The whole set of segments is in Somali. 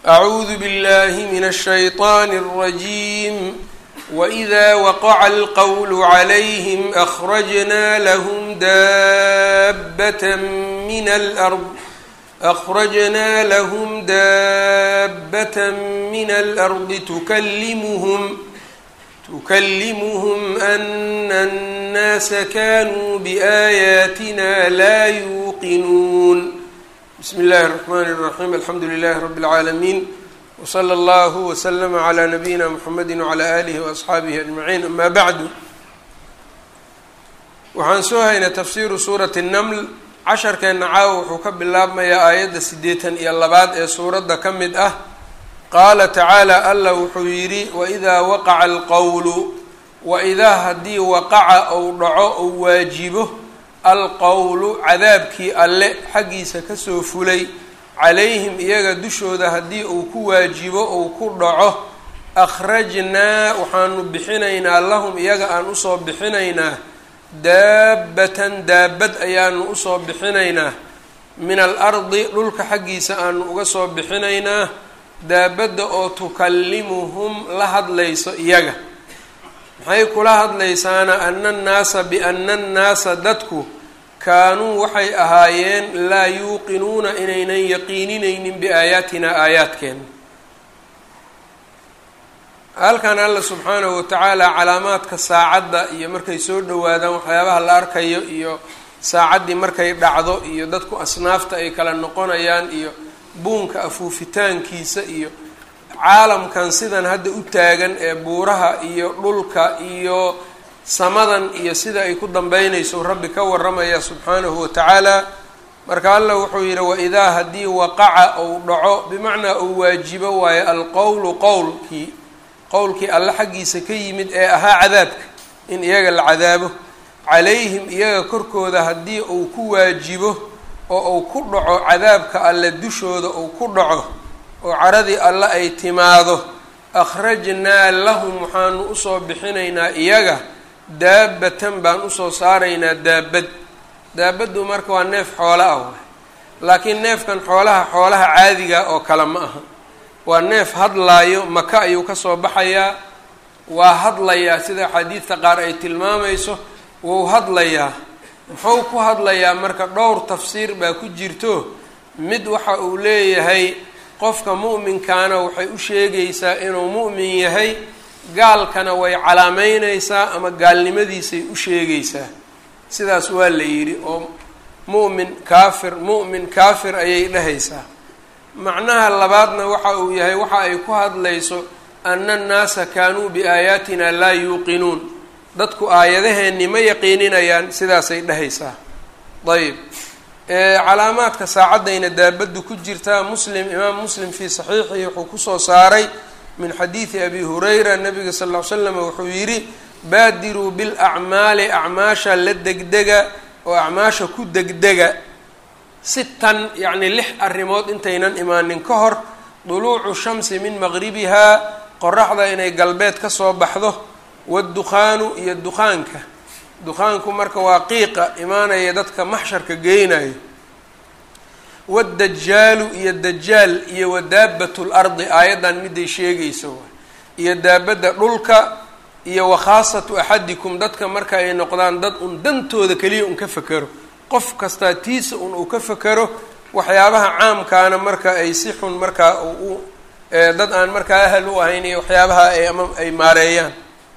أعوذ بالله من الشيطان الرجيم وإذا وقع القول عليهم أخرجنا لهم دابة من الأرض تكلمهم أن الناس كانوا بآياتنا لا يوقنون بسم الله الرحمن الرحيم الحمد لله رب العالمين وصلى الله وسلم على نبينا محمد وعلى آله وأصحaabihi أجمعين أما بعد waxaan soo haynay tafsiiru suurati النمl casharkeena caawa wuxuu ka bilaabmayaa aayadda 82 ee suuradda ka mid ah qaala tacaalى alla wuxuu yidhi waidaa waqaca alqowlu waidaa haddii waqaca ou dhaco ou waajibo alqowlu cadaabkii alle xaggiisa kasoo fulay calayhim iyaga dushooda haddii uu ku waajibo ou ku dhaco akhrajnaa waxaanu bixinaynaa lahum iyaga aan usoo bixinaynaa daabatan daabad ayaanu usoo bixinaynaa min alardi dhulka xaggiisa aanu uga soo bixinaynaa daabadda oo tukallimuhum la hadlayso iyaga maxay kula hadlaysaana ana annaasa biana annaasa dadku kaanuu waxay ahaayeen laa yuuqinuuna inaynan yaqiininaynin biaayaatina aayaadkeena halkan alla subxaanahu watacaala calaamaadka saacadda iyo markay soo dhowaadaan waxyaabaha la arkayo iyo saacaddii markay dhacdo iyo dadku asnaafta ay kala noqonayaan iyo buunka afuufitaankiisa iyo caalamkan sidan hadda u taagan ee buuraha iyo dhulka iyo samadan iyo sida ay ku dambeynayso rabbi ka waramaya subxaanahu watacaala marka alla wuxuu yidhi waidaa haddii waqaca ou dhaco bimacnaa ou waajibo waayo alqowlu qowlkii alle xaggiisa ka yimid ee ahaa cadaabka in iyaga la cadaabo calayhim iyaga korkooda haddii uu ku waajibo oo uu ku dhaco cadaabka alle dushooda uu ku dhaco oo caradii alle ay timaado akhrajnaa lahum waxaanu usoo bixinaynaa iyaga daabatan baan usoo saaraynaa daabaddu marka waa neef xoolo ah waay laakiin neefkan xoolaha caadiga oo kale ma aha waa neef hadlaayo maka ayuu kasoo baxayaa waa hadlayaa sida axaadiidta qaar ay tilmaamayso wuu hadlayaa muxuu ku hadlayaa marka dhowr tafsiir baa ku jirto mid waxa uu leeyahay qofka mu'minkaana waxay u sheegaysaa inuu mu'min yahay gaalkana way calaameynaysaa ama gaalnimadiisay u sheegaysaa sidaas waa la yidhi oo mu'min kaafir ayay dhahaysaa macnaha labaadna waxa uu yahay waxa ay ku hadlayso ana annaasa kaanuu biaayaatina laa yuuqinuun dadku aayadaheenni ma yaqiininayaan sidaasay dhahaysaa ayb calaamaadka saacaddayna daabaddu ku jirtaa imaam muslim fii saxiixihi wuxuu kusoo saaray min xadiidi abi hurayra nabiga sal ll ly slam wuxuu yidhi baadiruu bilacmaali acmaasha la degdega oo acmaasha ku degdega sitan yacni 6 arrimood intaynan imaanin ka hor duluucu shamsi min maqribihaa qoraxda inay galbeed ka soo baxdo waddukhaanu iyo dukaanku marka waa qiiqa imaanaya dadka maxsharka geynayo waddajaalu iyo dajaal iyo wadaabbatu lardi aayaddan miday sheegayso waay iyo daabadda dhulka iyo wakhaasatu axadikum dadka marka ay noqdaan dad un dantooda keliya un ka fekero qof kastaa tiisa un uu ka fekero waxyaabaha caamkaana marka ay si xun markaa dad aan markaa ahal u ahayn iyo waxyaabaha ay maareeyaan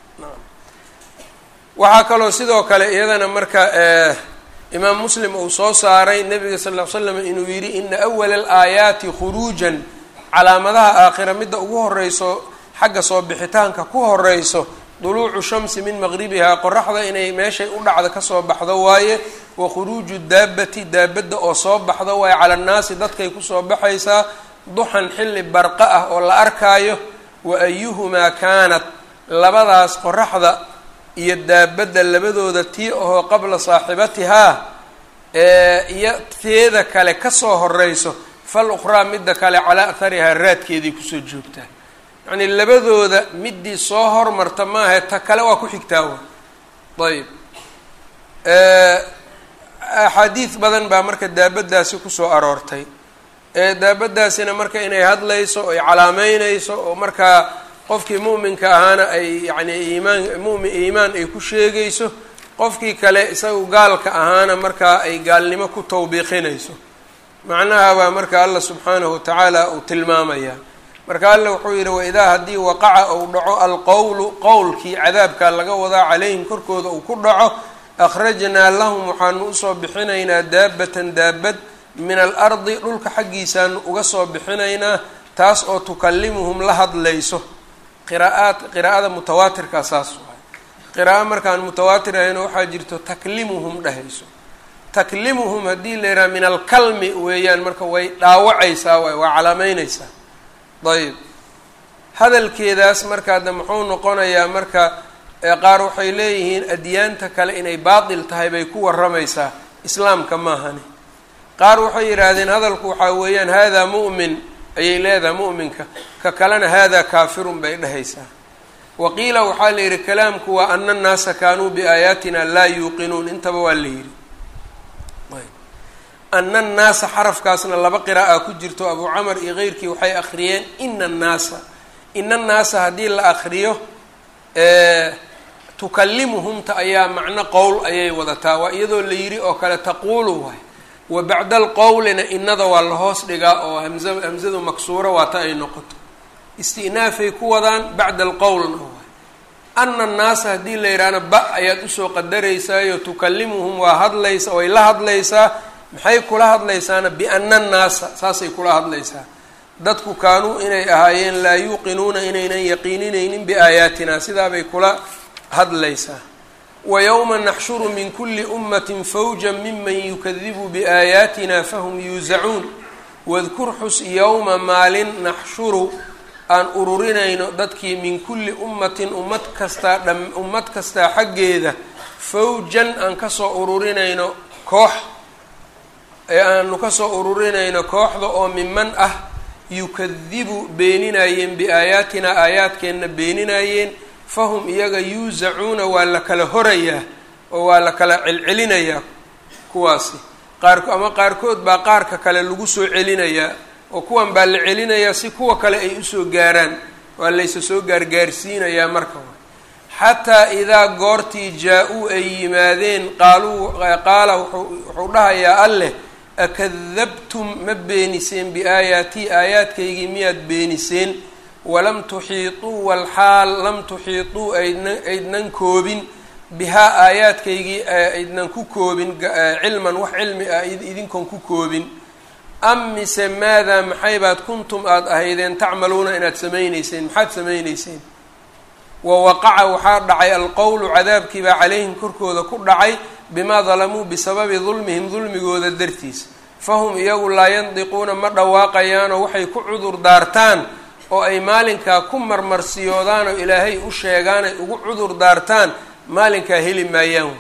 waxaa kaloo sidoo kale iyadana marka imaam muslim uu soo saaray nabiga sal ll ly slam inuu yidhi ina awala alaayaati khuruujan calaamadaha aakhira midda ugu horeyso xagga soo bixitaanka ku horeyso duluucu shamsi min maqribihaa qoraxda inay meeshay u dhacda kasoo baxdo waaye wa khuruuju daabati daabadda oo soo baxdo waaye cala annaasi dadkay kusoo baxaysaa duxan xilli barqa ah oo la arkaayo wa ayuhumaa kaanat labadaas qoraxda iyo daabadda labadooda tii ahoo qabla saaxibatihaa iyo teeda kale kasoo horeyso fal ukhraa midda kale calaa atharihaa raadkeeday kusoo joogtaa yacni labadooda midii soo hormarta maaha ta kale waa ku xigtaa wa ayb axaadiid badan baa marka daabadaasi kusoo aroortay daabadaasina marka inay hadlayso oy calaameynayso oo markaa qofkii mu'minka ahaana ay yacni iimaan ay ku sheegayso, qofkii kale isagu gaalka ahaana markaa ay gaalnimo ku tawbiiqinayso. macnaha baa marka alla subxaanahu watacaala uu tilmaamaya. marka alla wuxuu yidhi waidaa haddii waqaca uu dhaco alqowlu qowlkii cadaabkaa laga wadaa calayhim korkooda uu ku dhaco, akhrajnaa lahum waxaanu usoo bixinaynaa daabatan daabad min alardi dhulka xaggiisaanu uga soo bixinaynaa, taas oo tukallimuhum la hadlayso. qiraa'ada mutawaatirkaa saas waay. qiraa'o markaan mutawaatir ahayno waxaa jirto taklimuhum dhehayso. taklimuhum haddii la yidhaha min alkalmi weeyaan, marka way dhaawacaysaa waay, waa calaameynaysaa. ayb hadalkeedaas markaada muxuu noqonayaa marka qaar waxay leeyihiin adyaanta kale inay baatil tahay bay ku warramaysaa, islaamka maahani. qaar waxay yidhaahdeen hadalku waxaa weeyaan haadaa mu'min ayay leedahay mu'minka, ka kalena haadaa kaafirun bay dhehaysaa. waqiila waxaa la yidhi kalaamku waa ana annaasa kaanuu biaayaatina laa yuuqinuun, intaba waa la yidhi. ana annaasa xarafkaasna laba qiraa'a ku jirto, abu camar iyo keyrkii waxay akhriyeen ina annaasa. ina annaasa haddii la akriyo tukallimuhumta ayaa macno qowl ayay wadataa, waa iyadoo la yidhi oo kale taquulu waay. wa bacda alqowlina inada waa la hoos dhigaa oo hamsadu maksuura waata ay noqoto, isti'naafay ku wadaan, bacda alqowlna waay. ana annaasa haddii la yidhaahna ba ayaad usoo qadaraysaayo tukallimuhum waa hadlaysa, way la hadlaysaa. maxay kula hadlaysaana biana annaasa, saasay kula hadlaysaa. dadku kaanuu inay ahaayeen laa yuuqinuuna inaynan yaqiininaynin biaayaatina, sidaabay kula hadlaysaa. wa yowma naxshuru min kuli ummatin fawja miman yukadibu biaayaatina fahum yuusacuun. wadkur xus yowma maalin naxshuru aan ururinayno dadkii min kulli ummatin ummad kastaa xaggeeda fawjan aan kasoo ururinayno koox, aanu kasoo ururinayno kooxda oo miman ah yukadibu beeninayeen biaayaatina aayaadkeenna beeninayeen, fahum iyaga yuusacuuna waa la kala horayaa oo waa la kala celcelinayaa. kuwaasi ama qaarkood baa qaarka kale lagu soo celinayaa, oo kuwan baa la celinayaa si kuwa kale ay usoo gaaraan, waa laysa soo gaargaarsiinayaa marka. xataa idaa goortii jaa-uu ay yimaadeen qaala wuxuu dhahayaa alleh akadabtum ma beeniseen biaayaatii aayaadkaygii miyaad beeniseen, walam tuxiiطuu walxaal lam tuxiiطuu aydnan koobin bihaa aayaadkaygii aydnan ku koobin cilman wax cilmi ah idinkoon ku koobin. am mise maadaa maxay baad kuntum aada ahaydeen tacmaluuna inaad samaynayseen, maxaad samaynayseen. wawaqaca waxaa dhacay alqowlu cadaabkiibaa calayhim korkooda ku dhacay bimaa dalamuu bisababi dulmihim dulmigooda dartiis. fahum iyagu laa yandiquuna ma dhawaaqayaanoo waxay ku cudur daartaan oo ay maalinkaa ku marmarsiyoodaan oo ilaahay u sheegaan ay ugu cudur daartaan maalinkaa heli maayaan.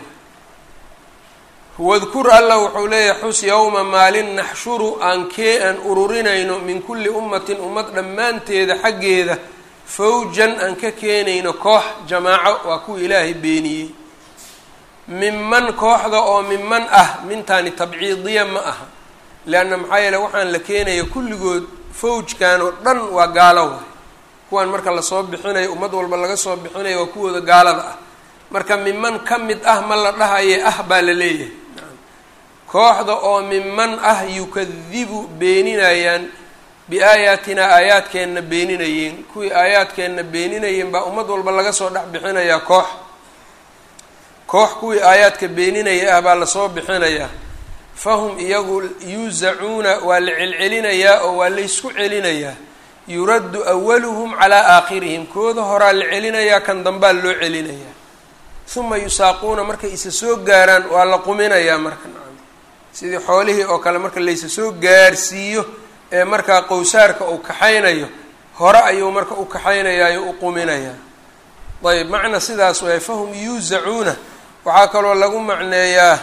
wadkur alla wuxuu leeyahay xus yowma maalin naxshuru aan ururinayno min kulli ummatin ummad dhammaanteeda xaggeeda fawjan aan ka keenayno koox jamaaco, waa kuwa ilaahay beeniyey. minman kooxda oo minman ah, mintaani tabciidiya ma aha, leanna maxaa yeele waxaan la keenaya kulligood fawjkan oo dhan waa gaalo waay. kuwan marka lasoo bixinayo ummad walba laga soo bixinayo waa kuwooda gaalada ah. marka minman ka mid ah ma la dhahaye ah baa la leeyahay. kooxda oo minman ah yukadibu beeninayaan biaayaatina aayaadkeenna beeninayeen, kuwii aayaadkeenna beeninayeen baa ummad walba laga soo dhex bixinayaa koox kuwii aayaadka beeninaya ah baa lasoo bixinayaa. fahum iyagu yuusacuuna waa la celcelinayaa oo waa laysku celinayaa. yuraddu awaluhum calaa aakhirihim, kooda horaa la celinayaa, kan dambaa loo celinayaa. uma yusaaquuna markay isa soo gaaraan waa la quminayaa marka, sidii xoolihii oo kale marka laysa soo gaarsiiyo ee markaa qowsaarka uu kaxaynayo hore ayuu marka u kaxaynayaayo u quminayaa. ayb macna sidaas waay. fahum yuusacuuna waxaa kaloo lagu macneeyaa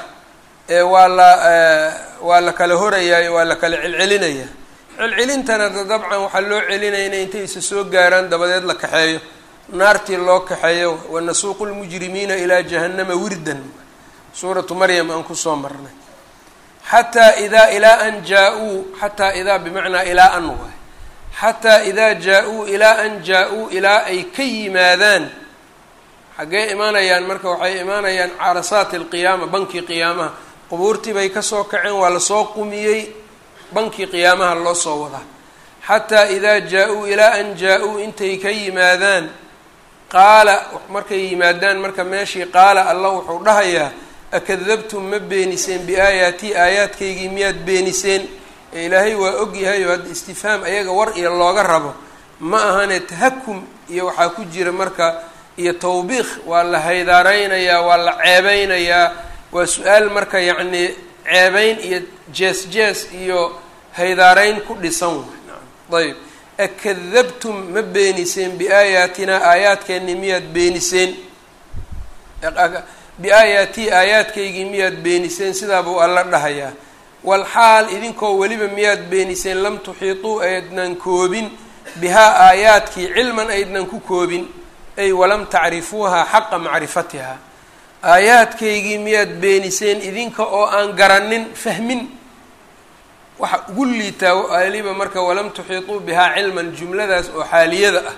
waa la kala horayaayo waa la kala celcelinayaa. celcelintana dabcan waxaa loo celinayna intay isa soo gaaraan dabadeed la kaxeeyo, naartii loo kaxeeyo. wanasuuqu lmujrimiina ilaa jahannama wirdan, suuratu maryam aan kusoo marnay. xataa idaa ilaa an jaa-uu xataa idaa bimacnaa ilaa an waay xataa idaa jaa-uu ilaa an jaa-uu ilaa ay ka yimaadaan xaggee imaanayaan marka waxay imaanayaan carasaati alqiyaama bankii qiyaamaha qubuurtii bay kasoo kaceen waa lasoo qumiyey bankii qiyaamaha loo soo wadaa xataa idaa jaa-uu ilaa an jaa-uu intay ka yimaadaan qaala markay yimaadaan marka meeshii qaala allah wuxuu dhahayaa akadabtum ma beeniseen biaayaatii aayaadkaygii miyaad beeniseen ee ilaahay waa ogyahay oo hadda istifhaam ayaga war iyo looga rabo ma ahane tahakum iyo waxaa ku jira marka iyo tawbiikh waa la haydaareynayaa waa la ceebeynayaa waa su-aal marka yacnii ceebeyn iyo jees jees iyo haydaareyn ku dhisan way ayb akadabtum ma beeniseen biaayaatinaa aayaadkeeni miyaad beeniseen biaayaatii aayaadkaygii miyaad beeniseen sidaa buu alla dhahayaa walxaal idinkoo weliba miyaad beeniseen lam tuxiituu aydnan koobin bihaa aayaadkii cilman aydnan ku koobin ay walam tacrifuuhaa xaqa macrifatihaa aayaadkaygii miyaad beeniseen idinka oo aan garanin fahmin waxa ugu liitaa waliba marka walam tuxiituu bihaa cilman jumladaas oo xaaliyada ah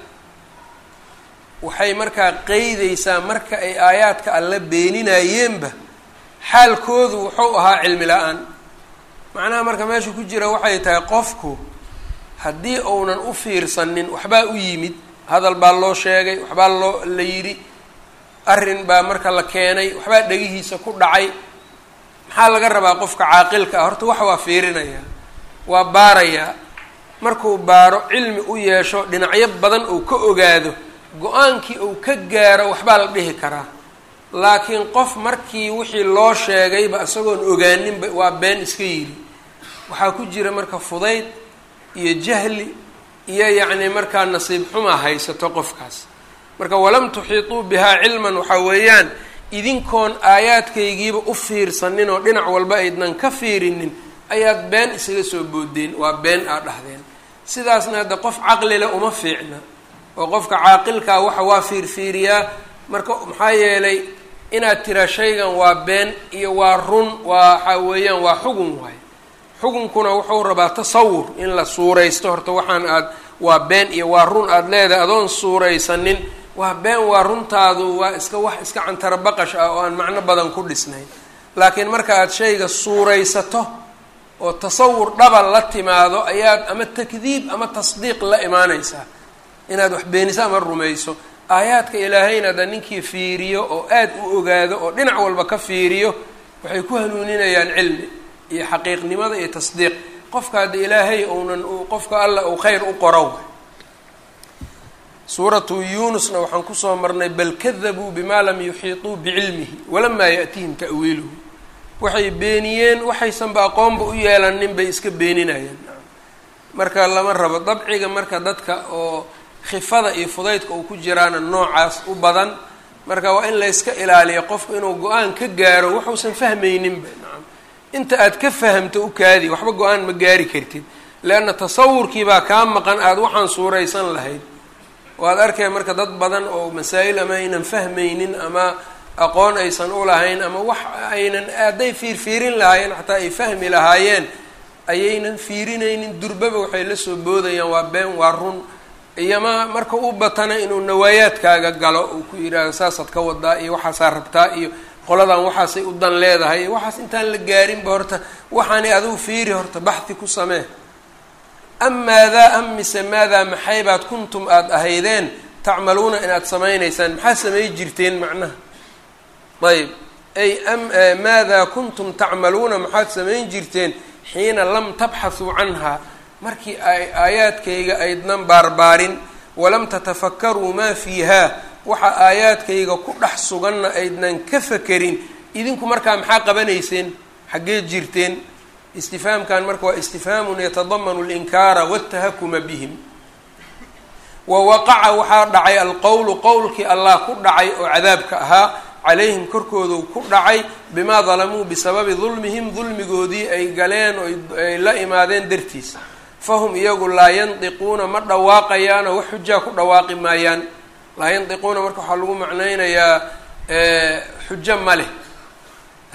waxay markaa qeydaysaa marka ay aayaadka alla beeninayeenba xaalkoodu wuxuu ahaa cilmi la-aan macnaha marka meesha ku jira waxay tahay qofku haddii uunan u fiirsanin waxbaa u yimid hadal baa loo sheegay waxbaa la yidhi arrin baa marka la keenay waxbaa dhegihiisa ku dhacay maxaa laga rabaa qofka caaqilka ah horta wax waa fiirinayaa waa baarayaa markuu baaro cilmi u yeesho dhinacyo badan uu ka ogaado go-aankii uu ka gaaro waxbaa la dhihi karaa laakiin qof markii wixii loo sheegayba isagoon ogaaninba waa been iska yidhi waxaa ku jira marka fudayd iyo jahli iyo yacni markaa nasiib xumaa haysato qofkaas marka walam tuxiituu bihaa cilman waxaa weeyaan idinkoon aayaadkaygiiba u fiirsanin oo dhinac walba aydnan ka fiirinin ayaad been isaga soo boodeen waa been aad dhahdeen sidaasna hadda qof caqlile uma fiicna oo qofka caaqilkaa waxa waa fiirfiiriyaa marka maxaa yeelay inaad tiraa shaygan waa been iyo waa run waxaa weeyaan waa xugun waayo xukunkuna wuxuu rabaa tasawur in la suuraysto horta waxaan waa been iyo waa run aada leedahay adoon suuraysanin waa been waa runtaadu waa iska wax iska cantara baqash ah oo aan macno badan ku dhisnayn laakiin marka aada shayga suuraysato oo tasawur dhaba la timaado ayaad ama takdiib ama tasdiiq la imaanaysaa inaad wax beeniso ama rumayso aayaadka ilaahayna ada ninkii fiiriyo oo aada u ogaado oo dhinac walba ka fiiriyo waxay ku hanuuninayaan cilmi iyo xaqiiqnimada iyo tasdiiq qofka hadda ilaahay uunan qofka alla uu khayr u qoro suuratu yuunusna waxaan kusoo marnay bal kadabuu bimaa lam yuxiituu bicilmihi walamaa yaأtihim ta'wiiluhu waxay beeniyeen waxaysanba aqoonba u yeelanin bay iska beeninayaan marka lama rabo dabciga marka dadka oo khifada iyo fudaydka uu ku jiraana noocaas u badan marka waa in la yska ilaaliyo qofku inuu go-aan ka gaaro waxuusan fahmayninba inta aad ka fahamto u kaadi waxba go-aan ma gaari kartid leanna tasawurkii baa kaa maqan aada waxaan suuraysan lahayd waad arkay marka dad badan oo masaa'il ama aynan fahmaynin ama aqoon aysan u lahayn ama wax aynan hadday fiirfiirin lahaayeen xataa ay fahmi lahaayeen ayaynan fiirinaynin durbaba waxay la soo boodayaan waa been waa run iyoma marka u batana inuu nawaayaadkaaga galo uu ku yidhaahdo saasaad ka wadaa iyo waxaasaa rabtaa iyo qoladan waxaasay u dan leedahay iyo waxaas intaan la gaarinba horta waxaanay adigu fiiri horta baxhi ku samee amaadaa am mise maadaa maxaybaad kuntum aada ahaydeen tacmaluuna inaad samaynaysaan maxaa samay jirteen macnaha ayb ay maadaa kuntum tacmaluuna maxaad samayn jirteen xiina lam tabxathuu canhaa markii ay aayaadkayga aydnan baarbaarin walam tatafakkaruu maa fiihaa waxa aayaadkayga ku dhex suganna aydnan ka fakerin idinku markaa maxaa qabanayseen xaggee jirteen istifhaamkan marka waa istifhaamun yatadamanu alinkaara waatahakuma bihim wa waqaca waxaa dhacay alqowlu qowlkii allah ku dhacay oo cadaabka ahaa calayhim korkoodu ku dhacay bimaa dalamuu bisababi dulmihim dulmigoodii ay galeen oo ay la imaadeen dartiis fahum iyagu laa yandiquuna ma dhawaaqayaanoo wax xujaa ku dhawaaqi maayaan laa yandiquuna marka waxaa lagu macnaynayaa xujo ma leh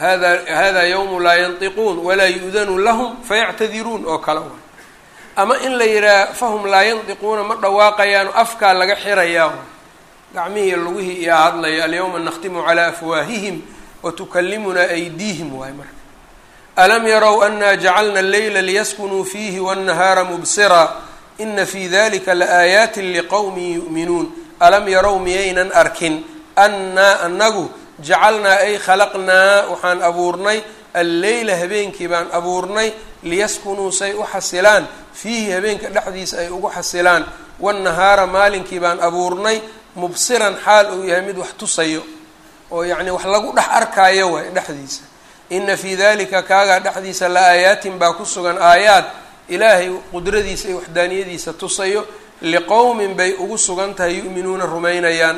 hada yawmu laa yantiquun walaa yu-danu lahum fayactadiruun oo kale waay ama in la yidhaha fahum laa yantiquuna ma dhawaaqayaano afkaa laga xirayaa gacmihii lugihii iyaa hadlaya alyawma nakhtimu calaa afwaahihim watukallimunaa aydiihim waay marka alam yarow anaa jacalna alleyla liyaskunuu fiihi waannahaara mubsiraa ina fii dalika laaayaati liqowmin yu'minuun alam yarow miyaynan arkin annaa anagu jacalnaa ay khalaqnaa waxaan abuurnay alleyla habeenkii baan abuurnay liyaskunuu say u xasilaan fiihi habeenka dhexdiisa ay ugu xasilaan waannahaara maalinkii baan abuurnay mubsiran xaal uu yahay mid wax tusayo oo yacni wax lagu dhex arkaayo waay dhexdiisa ina fii dalika kaagaa dhexdiisa la aayaatin baa ku sugan aayaad ilaahay qudradiisa iyo waxdaaniyadiisa tusayo liqowmin bay ugu sugan tahay yu'minuuna rumaynayaan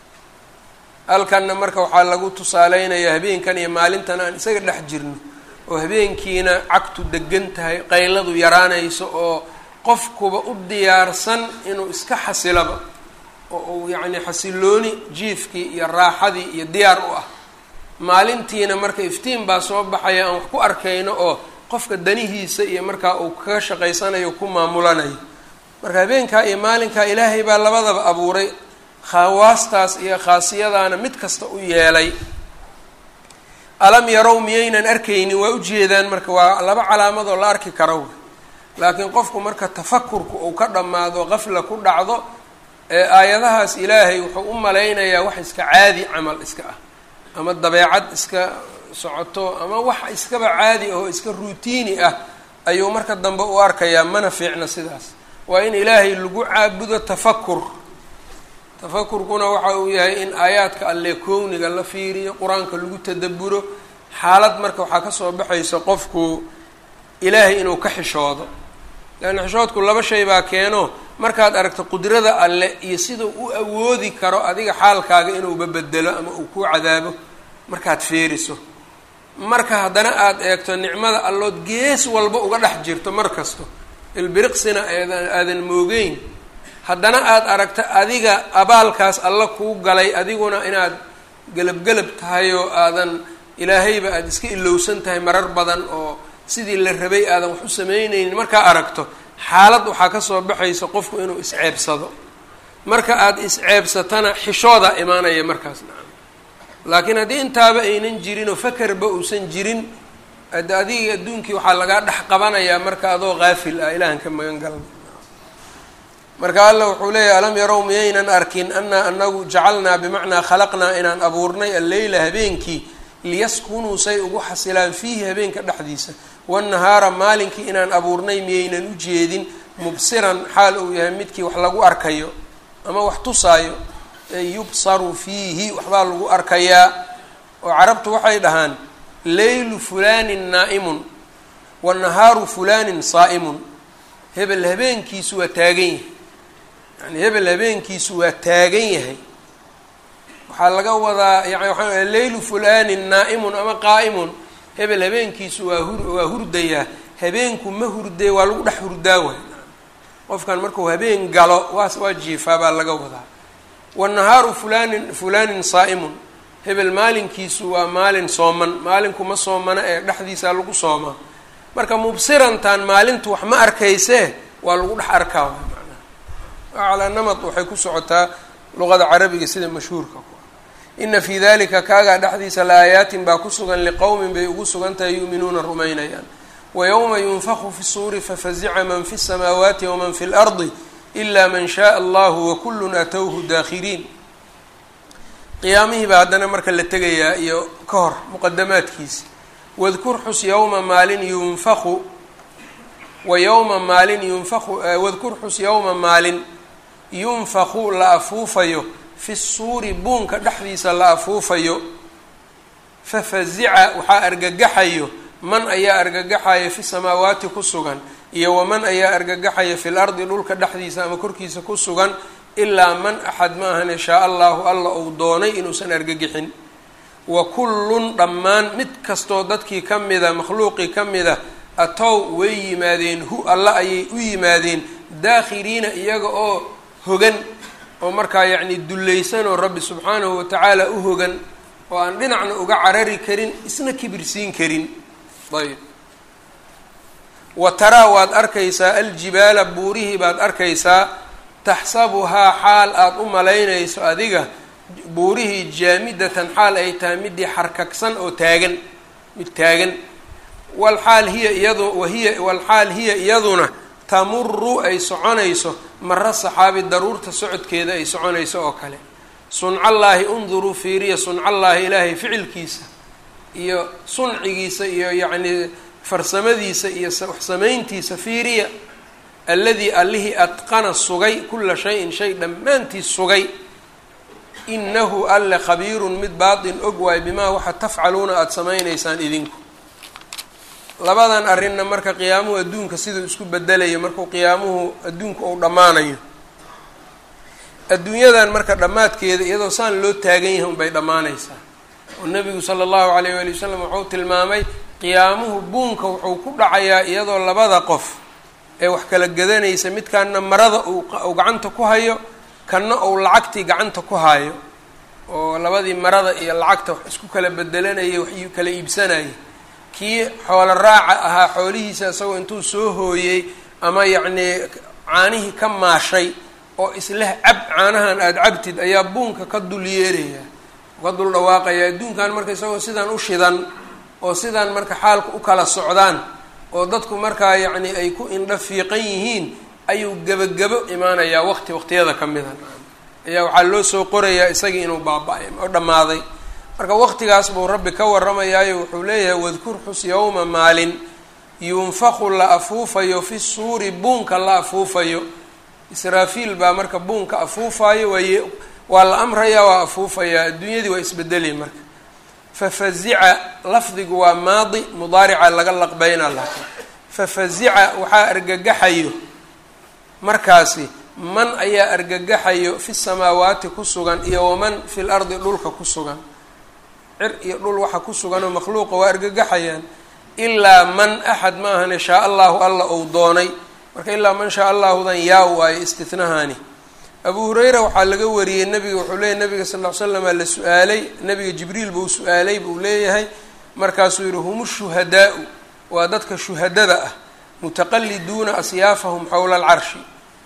halkanna marka waxaa lagu tusaaleynayaa habeenkan iyo maalintan aan isaga dhex jirno oo habeenkiina cagtu degan tahay qayladu yaraanayso oo qofkuba u diyaarsan inuu iska xasilaba oo uu yacni xasilooni jiifkii iyo raaxadii iyo diyaar u ah maalintiina marka iftiin baa soo baxaya aan wax ku arkayno oo qofka danihiisa iyo markaa uu kaga shaqaysanayo ku maamulanayo marka habeenkaa iyo maalinkaa ilaahay baa labadaba abuuray khawaastaas iyo khaasiyadaana mid kasta u yeelay alam yarow miyaynan arkaynin waa ujeedaan marka waa laba calaamadoo la arki karo laakiin qofku marka tafakurku uu ka dhammaado qafla ku dhacdo ee aayadahaas ilaahay wuxuu u malaynayaa wax iska caadi camal iska ah ama dabeecad iska socoto ama wax iskaba caadi ahoo iska ruutiini ah ayuu marka dambe u arkayaa mana fiicna sidaas waa in ilaahay lagu caabudo tafakur tafakurkuna waxa uu yahay in aayaadka alle kowniga la fiiriyo qur-aanka lagu tadabburo xaalad marka waxaa kasoo baxaysa qofku ilaahay inuu ka xishoodo leanna xishoodku laba shay baa keeno markaad aragto qudrada alle iyo sidau u awoodi karo adiga xaalkaaga inuuba bedelo ama uu ku cadaabo markaad fiiriso marka haddana aada eegto nicmada allood gees walba uga dhex jirto mar kasto ilbiriqsina aadan moogeyn haddana aada aragto adiga abaalkaas alla kuu galay adiguna inaad gelab tahay oo aadan ilaahayba aada iska ilowsan tahay marar badan oo sidii la rabay aadan wax u samaynaynin markaa aragto xaalad waxaa kasoo baxaysa qofku inuu isceebsado marka aada isceebsatana xishoodaa imaanaya markaas nacam laakiin haddii intaaba aynan jirin oo fakerba uusan jirin ada adiga adduunkii waxaa lagaa dhex qabanayaa marka adoo qaafil ah ilaahan ka magan galna marka alla wuxuu leeyahay alam yarow miyaynan arkin anaa anagu jacalnaa bimacnaa khalaqnaa inaan abuurnay alleyla habeenkii liyaskunuu say ugu xasilaan fiihi habeenka dhexdiisa waannahaara maalinkii inaan abuurnay miyaynan u jeedin mubsiran xaal uu yahay midkii wax lagu arkayo ama wax tusaayo ee yubsaru fiihi waxbaa lagu arkayaa oo carabtu waxay dhahaan leylu fulaanin naa'imun wanahaaru fulaanin saa'imun hebel habeenkiisu waa taagan yahay yani hebel habeenkiisu waa taagan yahay waxaa laga wadaa yani waaa leylu fulaanin naa'imun ama qaa'imun hebel habeenkiisu waa hurdayaa habeenku ma hurdee waa lagu dhex hurdaa waay qofkan markuu habeen galo waa jiifaa baa laga wadaa wanahaaru fulaanin saa'imun hebel maalinkiisu waa maalin sooman maalinku ma soomana ee dhexdiisaa lagu soomaa marka mubsirantan maalintu wax ma arkaysee waa lagu dhex arkaa waay macnaha calaa namad waxay ku socotaa luqada carabiga sida mashhuurka ku ah ina fii dalika kaagaa dhexdiisa la aayaatin baa ku sugan liqowmin bay ugu sugan tahay yu'minuuna rumaynayaan wayowma yunfaku fi suuri fafazica man fi الsamaawaati waman fi اlardi ila man shaء allahu wakullun atowhu daakhiriin qiyaamihii baa haddana marka la tegayaa iyo ka hor muqadamaadkiisi wadkur xus yowma maalin yunfaku wa yowma maalin yunfaku wadkur xus yowma maalin yunfaku la afuufayo fi suuri buunka dhexdiisa la afuufayo fafazica waxaa argagaxayo man ayaa argagaxaya fi samaawaati ku sugan iyo waman ayaa argagaxaya fi lardi dhulka dhexdiisa ama korkiisa ku sugan ilaa man axad ma ahane shaa allahu alla uu doonay inuusan argagixin wa kullun dhammaan mid kastoo dadkii ka mida makhluuqii ka mida atow way yimaadeen hu alla ayay u yimaadeen daakhiriina iyaga oo hogan oo markaa yacni dullaysan oo rabbi subxaanahu watacaala u hogan oo aan dhinacna uga carari karin isna kibirsiin karin. ayb wa taraa waad arkaysaa aljibaala buurihii baad arkaysaa taxsabuhaa xaal aada u malaynayso adiga buurihii jaamidatan xaal ay tahay midii xarkagsan oo taagan mid taagan walxaal hiya iyaduna tamuru ay soconayso mara saxaabi daruurta socodkeeda ay soconayso oo kale. suncallaahi unduruu fiiriya suncallaahi ilaahay ficilkiisa iyo suncigiisa iyo yacnii farsamadiisa iyo wax samayntiisa fiiriya. alladii allihii adqana sugay kula shayin shay dhammaantiis sugay. inahu alle khabiirun mid baatin og waay bimaa waxa tafcaluuna aada samaynaysaan idinku. labadan arrinna marka qiyaamuhu adduunka siduu isku bedelayo markuu qiyaamuhu adduunku uu dhammaanayo. adduunyadan marka dhammaadkeeda iyadoo saan loo taagan yahay unbay dhammaanaysaa. oo nebigu sala allahu calayh waali wasalam wuxuu tilmaamay qiyaamuhu buunka wuxuu ku dhacayaa iyadoo labada qof ee wax kala gadanaysa midkaana marada uu gacanta ku hayo kanna uu lacagtii gacanta ku hayo oo labadii marada iyo lacagta wax isku kala bedelanayay wax kala iibsanayay. kii xoolo raaca ahaa xoolihiisa isagoo intuu soo hooyey ama yacnii caanihii ka maashay oo isleh cab caanahan aada cabtid ayaa buunka ka dul yeeraya ka dul dhawaaqaya. adduunkan marka isagoo sidaan u shidan oo sidaan marka xaalka u kala socdaan oo dadku markaa yacni ay ku indha fiiqan yihiin ayuu gebagabo imaanayaa waqtiyada ka mida ayaa waxaa loo soo qorayaa isagii inuu baaba-ay oo dhammaaday. marka waqtigaas buu rabbi ka warramayaayo wuxuu leeyahay wadkur xus yowma maalin yunfaku la afuufayo fi suuri buunka la afuufayo. israafiil baa marka buunka afuufayo waa la amrayaa waa afuufayaa. adduunyadii waa isbedeli marka. fafazica lafdigu waa maadi mudaarica laga laqbeyna laakiin fafazica waxaa argagaxayo markaasi man ayaa argagaxayo fi samaawaati ku sugan iyo waman fi lardi dhulka ku sugan. cir iyo dhul waxa ku suganoo makhluuqa waa argagaxayaan ilaa man axad ma ahane shaa allahu alla ou doonay. marka ilaa man shaa allahudan yaa waayo istithnahani. abu hurayra waxaa laga wariyey nabiga wuxuu leeyahy nabiga sal ll ly slam la su-aalay nabiga jibriil buu su-aalay buu leeyahay markaasuu yihi hum shuhadaau waa dadka shuhadada ah mutaqaliduuna asyaafahum xowla alcarshi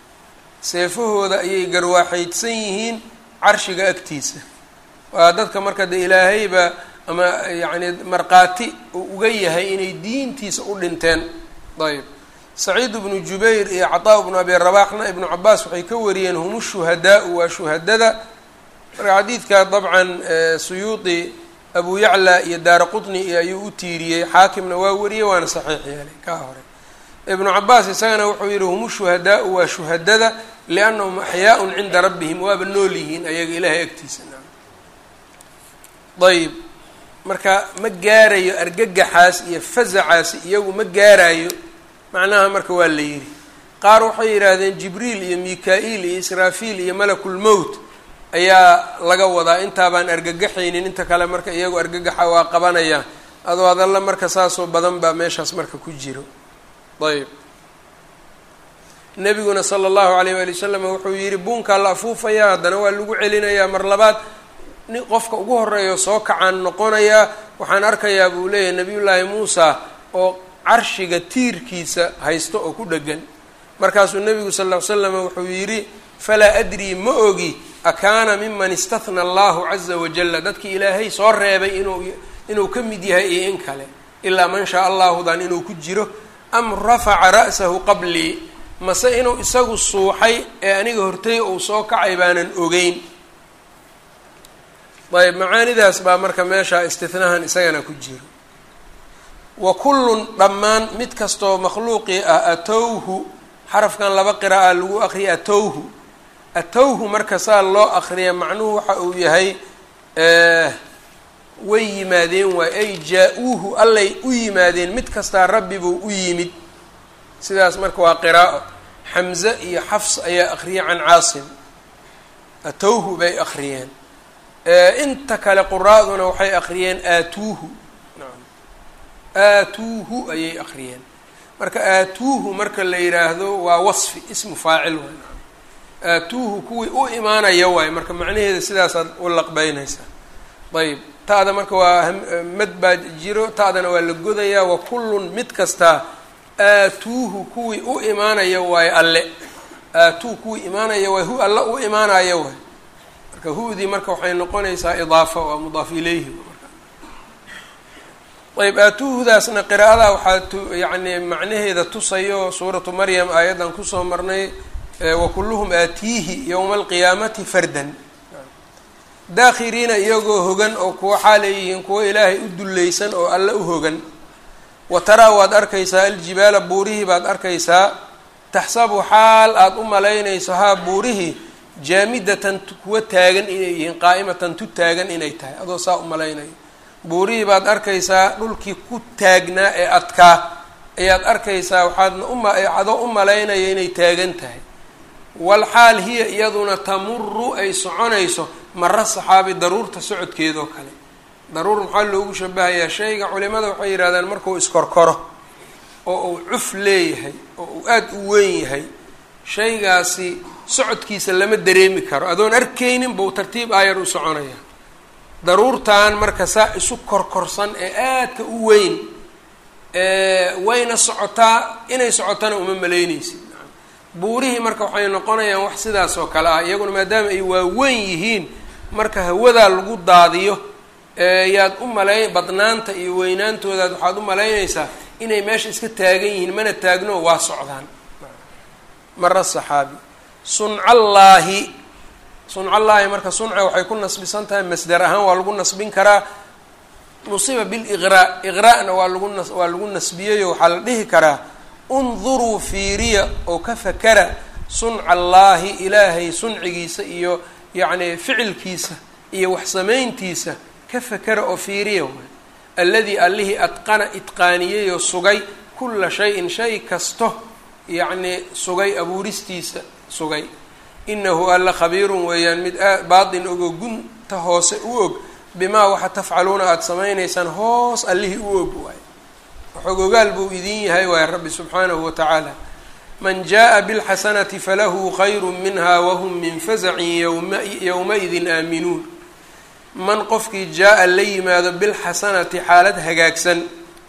seefahooda ayay garwaaxeydsan yihiin carshiga agtiisa. waa dadka marka de ilaahayba ama yacni markhaati uu uga yahay inay diintiisa u dhinteen. ayb saciid bnu jubayr iyo cataa bnu abi rabaxna ibnu cabaas waxay ka wariyeen hum shuhadaau waa shuhadada. marka xadiidka dabcan suyuudi abu yacla iyo daara qutni ayuu u tiiriyey xaakimna waa wariyey waana saxiix yeelay kaa hore. ibnu cabaas isagana wuxuu yihi hum shuhadaau waa shuhadada liannahum axyaaun cinda rabbihim waaba nool yihiin ayaga ilaahay agtiisa. ayb marka ma gaarayo argagaxaas iyo fasacaasi iyagu ma gaarayo macnaha marka waa la yidhi. qaar waxay yidhaahdeen jibriil iyo mika-iil iyo israafiil iyo malakulmowt ayaa laga wadaa intaabaan argagaxaynin inta kale marka iyagu argagaxa waa qabanayaan adoo adalla marka saasoo badan baa meeshaas marka ku jiro. ayb nebiguna sala allahu alayh waali wasalam wuxuu yidhi buunkaa la afuufayaa haddana waa lagu celinayaa mar labaad. qofka ugu horeeyo soo kacaan noqonayaa waxaan arkayaa buu leeyahay nabiyullaahi muusa oo carshiga tiirkiisa haysto oo ku dhegan. markaasuu nebigu sal ll ly slam wuxuu yidhi falaa adrii ma ogi akaana miman istathna allahu caza wajalla dadkii ilaahay soo reebay inuu ka mid yahay iyo in kale ilaa man shaa allahudan inuu ku jiro am rafaca ra'sahu qablii mase inuu isagu suuxay ee aniga hortay uu soo kacay baanan ogeyn. ayb macaanidaas baa marka meesha istithnahan isagana ku jiro. wa kullun dhammaan mid kastoo makhluuqii ah atowhu xarafkan laba qira'a lagu aqriya atowhu. atowhu marka saa loo aqriya macnuhu waxa uu yahay way yimaadeen waay ay jaa-uuhu allay u yimaadeen mid kastaa rabbi buu u yimid. sidaas marka waa qiraa'o. xamze iyo xafs ayaa aqriyay can caasim atowhu bay aqriyeen. inta kale quraa'duna waxay aqriyeen aatuuhu. aatuuhu ayay aqriyeen. marka aatuuhu marka la yidhaahdo waa wasfi ismu faacil waay. aatuuhu kuwii u imaanaya waay marka macnaheeda sidaasaad u laqbeynaysaa. ayb ta'da marka waa mad baa jiro, ta'dana waa la godayaa. wa kullun mid kastaa aatuuhu kuwii u imaanaya waaye alle, aatuu kuwii imaanaya waay hu alla u imaanaya waay. marka hu-dii marka waxay noqonaysaa idaafa, waa mudaaf ilayhi. ayb aatuuhudaasna qiraa'ada waxaa yani macnaheeda tusayo suuratu maryam aayaddan kusoo marnay, wa kulluhum aatiihi yowma alqiyaamati fardan, daakhiriina iyagoo hogan oo kuwa xaaleeyihiin kuwa ilaahay u dullaysan oo alle u hogan. wa taraa waad arkaysaa aljibaala buurihii baad arkaysaa, taxsabu xaal aada u malaynayso haa buurihii jaamidatan kuwa taagan inay yihiin, qaa'imatan tu taagan inay tahay adoo saa u malaynayo. buurihii baad arkaysaa dhulkii ku taagnaa ee adkaa ayaad arkaysaa, waxaadna adoo u malaynaya inay taagan tahay. walxaal hiya iyaduna tamuru ay soconayso mara saxaabi daruurta socodkeedoo kale. daruur maxaa loogu shabahayaa? shayga culimada waxay yidhahdaan markuu iskorkoro oo uu cuf leeyahay oo uu aada u weyn yahay, shaygaasi socodkiisa lama dareemi karo, adoon arkaynin buu tartiib aayar u soconaya. daruurtan marka saa isu korkorsan ee aadka u weyn wayna socotaa, inay socotana uma malaynaysid. buurihii marka waxay noqonayaan wax sidaas oo kale ah, iyaguna maadaama ay waaweyn yihiin, marka hawadaa lagu daadiyo yaad u malayn badnaanta iyo weynaantoodaad waxaad u malaynaysaa inay meesha iska taagan yihiin, mana taagno waa socdaan. mara saxaabi. suncallaahi, suncallaahi marka sunca waxay ku nasbisan tahay masdar ahaan waa lagu nasbin karaa, nusiba biliqraa, iqraa'na waa lagu nasbiyeyo waxaa la dhihi karaa unduruu fiiriya oo ka fakara sunca allaahi, ilaahay suncigiisa iyo yacni ficilkiisa iyo wax samayntiisa ka fakara oo fiiriya waay. alladii allihii adqana itqaaniyey oo sugay kulla shayin shay kasto yacni sugay abuuristiisa sugay. inahu alla khabiirun weeyaan mid baatin ogoo gunta hoose u og, bimaa waxa tafcaluuna aada samaynaysaan hoos allihii u og waay. waxoog ogaal buu idin yahay waay rabbi subxaanahu wa tacaala. man jaa bilxasanati falahu khayru minha wahum min fasacin yowmaidin aaminuun. man qofkii jaa-a la yimaado bilxasanati xaalad hagaagsan,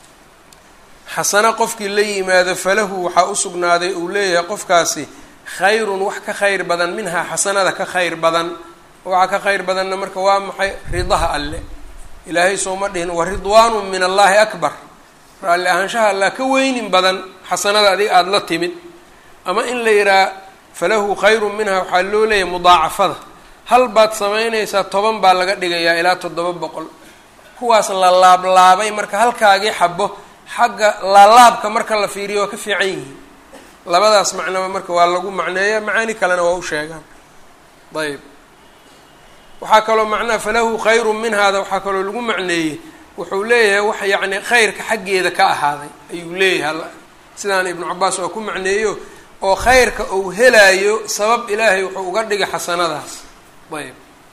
xasano qofkii la yimaado falahu waxaa u sugnaaday uu leeyahay qofkaasi khayrun wax ka khayr badan minhaa xasanada ka khayr badan. waxa ka khayr badanna marka waa maxay? ridaha alle. ilaahay sooma dhihin wa ridwaanu min allaahi akbar, raalli ahaanshaha allah ka weynin badan xasanada adiga aada la timid. ama in la yidhaha falahu khayrun minhaa waxaa loo leeyahay mudaacafada, hal baad samaynaysaa 10 baa laga dhigayaa ilaa 700. kuwaas la laablaabay marka halkaagii xabo xagga laalaabka marka la fiiriyo waa ka fiican yihiin. labadaas macnaba marka waa lagu macneeyaa, macaani kalena waa u sheegaan. ayb waxaa kaloo macnaha falahu khayrun minhaada waxaa kaloo lagu macneeyey, wuxuu leeyahay wax yacni khayrka xaggeeda ka ahaaday ayuu leeyahay. sidaan ibnu cabaas waa ku macneeyo, oo khayrka uu helaayo sabab ilaahay wuxuu uga dhigay xasanadaas. ayb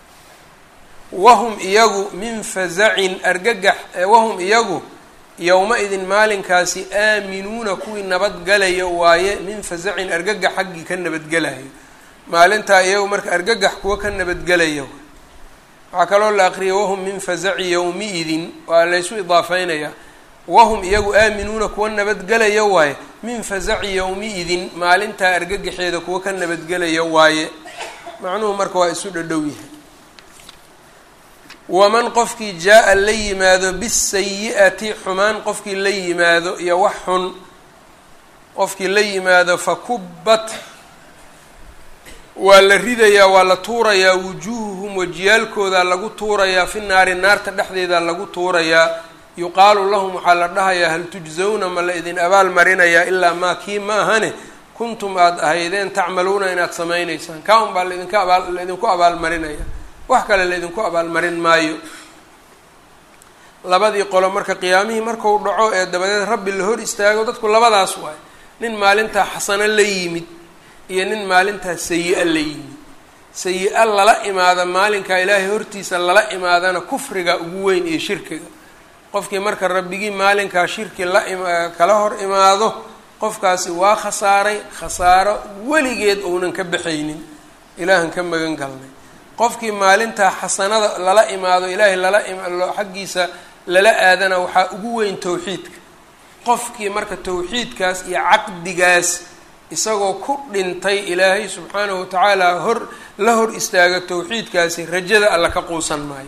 wahum iyagu min fasacin argagax, wahum iyagu yowma-idin maalinkaasi aaminuuna kuwii nabadgalaya waaye, min fasacin argagax xaggii ka nabadgelayo. maalintaa iyagu marka argagax kuwa ka nabadgelaya. waxaa kaloo la aqriyay wahum min fasaci yowmi-idin, waa laysu idaafeynaya. wahum iyagu aaminuuna kuwa nabadgelaya waaye, min fasaci yowmi-idin maalintaa argagaxeeda kuwa ka nabadgelaya waaye. macnuhu marka waa isu dhadhow yahay. waman qofkii jaa-a la yimaado bisayi-ati, xumaan qofkii la yimaado iyo wax xun qofkii la yimaado, fakubat waa la ridayaa, waa la tuurayaa, wujuuhuhum wajiyaalkoodaa lagu tuurayaa, fi naari naarta dhexdeedaa lagu tuurayaa. yuqaalu lahum waxaa la dhahayaa hal tujzawna ma la idin abaal marinayaa ilaa maa kii ma ahane kuntum aada ahaydeen tacmaluuna inaad samaynaysaan. kaa un baa laydinku abaalmarinaya, wax kale laydinku abaalmarin maayo. labadii qolo marka qiyaamihii marku dhaco ee dabadeed rabbi la hor istaago, dadku labadaas waay. nin maalintaa xasano la yimid iyo nin maalintaa sayi-a la yimid. sayi-a lala imaada maalinkaa ilaahay hortiisa lala imaadana kufriga ugu weyn iyo shirkiga. qofkii marka rabbigii maalinkaa shirki kala hor imaado, qofkaasi waa khasaaray, khasaaro weligeed ounan ka baxaynin. ilaahan ka magan galnay. qofkii maalintaa xasanada lala imaado ilaahay xaggiisa lala aadana waxaa ugu weyn tawxiidka. qofkii marka tawxiidkaas iyo caqdigaas isagoo ku dhintay ilaahay subxaanahu watacaala la hor istaaga tawxiidkaasi rajada alla ka quusan maayo.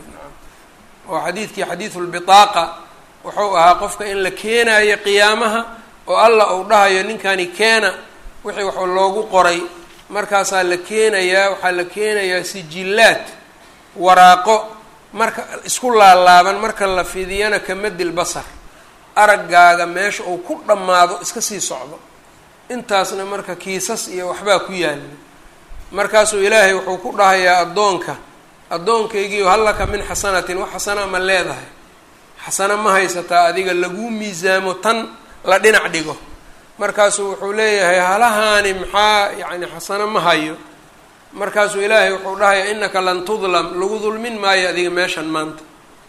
oo xadiidkii xadiidulbitaaqa wuxuu ahaa qofka in la keenayo qiyaamaha oo alla uu dhahayo ninkani keena wixii wax loogu qoray, markaasaa la keenayaa, waxaa la keenayaa sijillaad waraaqo marka isku laalaaban, marka la fidiyana kamadil basar, araggaaga meesha uu ku dhammaado iska sii socdo, intaasna marka kiisas iyo waxbaa ku yaalla. markaasuu ilaahay wuxuu ku dhahayaa addoonkaygiio hallaka min xasanatin, wax xasana ma leedahay? xasana ma haysataa adiga laguu miisaamo tan la dhinac dhigo. markaasuu wuxuu leeyahay halahaani maxaa yacni xasano ma hayo. markaasuu ilaahay wuxuu dhahayaa innaka lan tudlam, lagu dulmin maayo adiga meeshan maanta.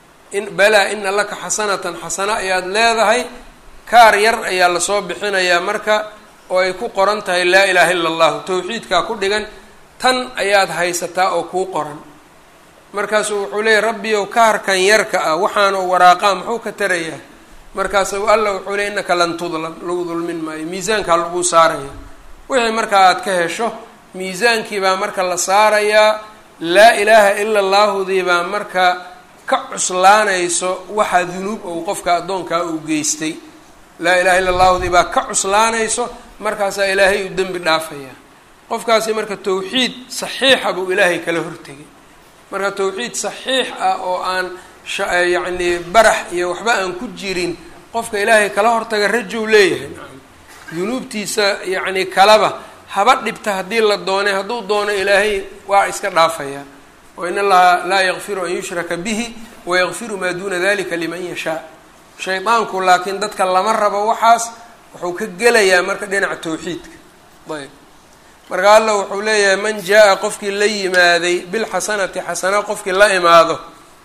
balaa ina laka xasanatan, xasano ayaad leedahay, kaar yar ayaa lasoo bixinayaa marka oo ay ku qoran tahay laa ilaaha ila allahu, tawxiidkaa ku dhigan, tan ayaad haysataa oo kuu qoran. markaasuu wuxuu leeyahy rabbiyow kaarkan yarka ah waxaanu waraaqaa muxuu ka tarayaa? markaasu alla wuxuu leey innaka lan tudlam, lagu dulmin maayo, miisaankaa lagu saaraya. wixii markaa aad ka hesho miisaankii baa marka la saarayaa, laa ilaaha ila allaahudii baa marka ka cuslaanayso waxa dunuub ou qofka addoonkaa uu geystay. laa ilaha illa allaahudii baa ka cuslaanayso, markaasaa ilaahay u dembi dhaafaya. qofkaasi marka tawxiid saxiixa buu ilaahay kala hortegay. marka tawxiid saxiix ah oo aan yacni barax iyo waxba aan ku jirin, qofka ilaahay kala hortaga rajow leeyahay. dunuubtiisa yacni kalaba haba dhibta haddii la doonay, hadduu doono ilaahay waa iska dhaafaya. wa in allaha laa yakfiru an yushraka bihi wayakfiru maa duuna dalika liman yashaa. shaydaanku laakiin dadka lama rabo waxaas, wuxuu ka gelayaa marka dhinaca tawxiidka. ayb marka alla wuxuu leeyahay man jaa-a qofkii la yimaaday bilxasanati, xasana qofkii la imaado,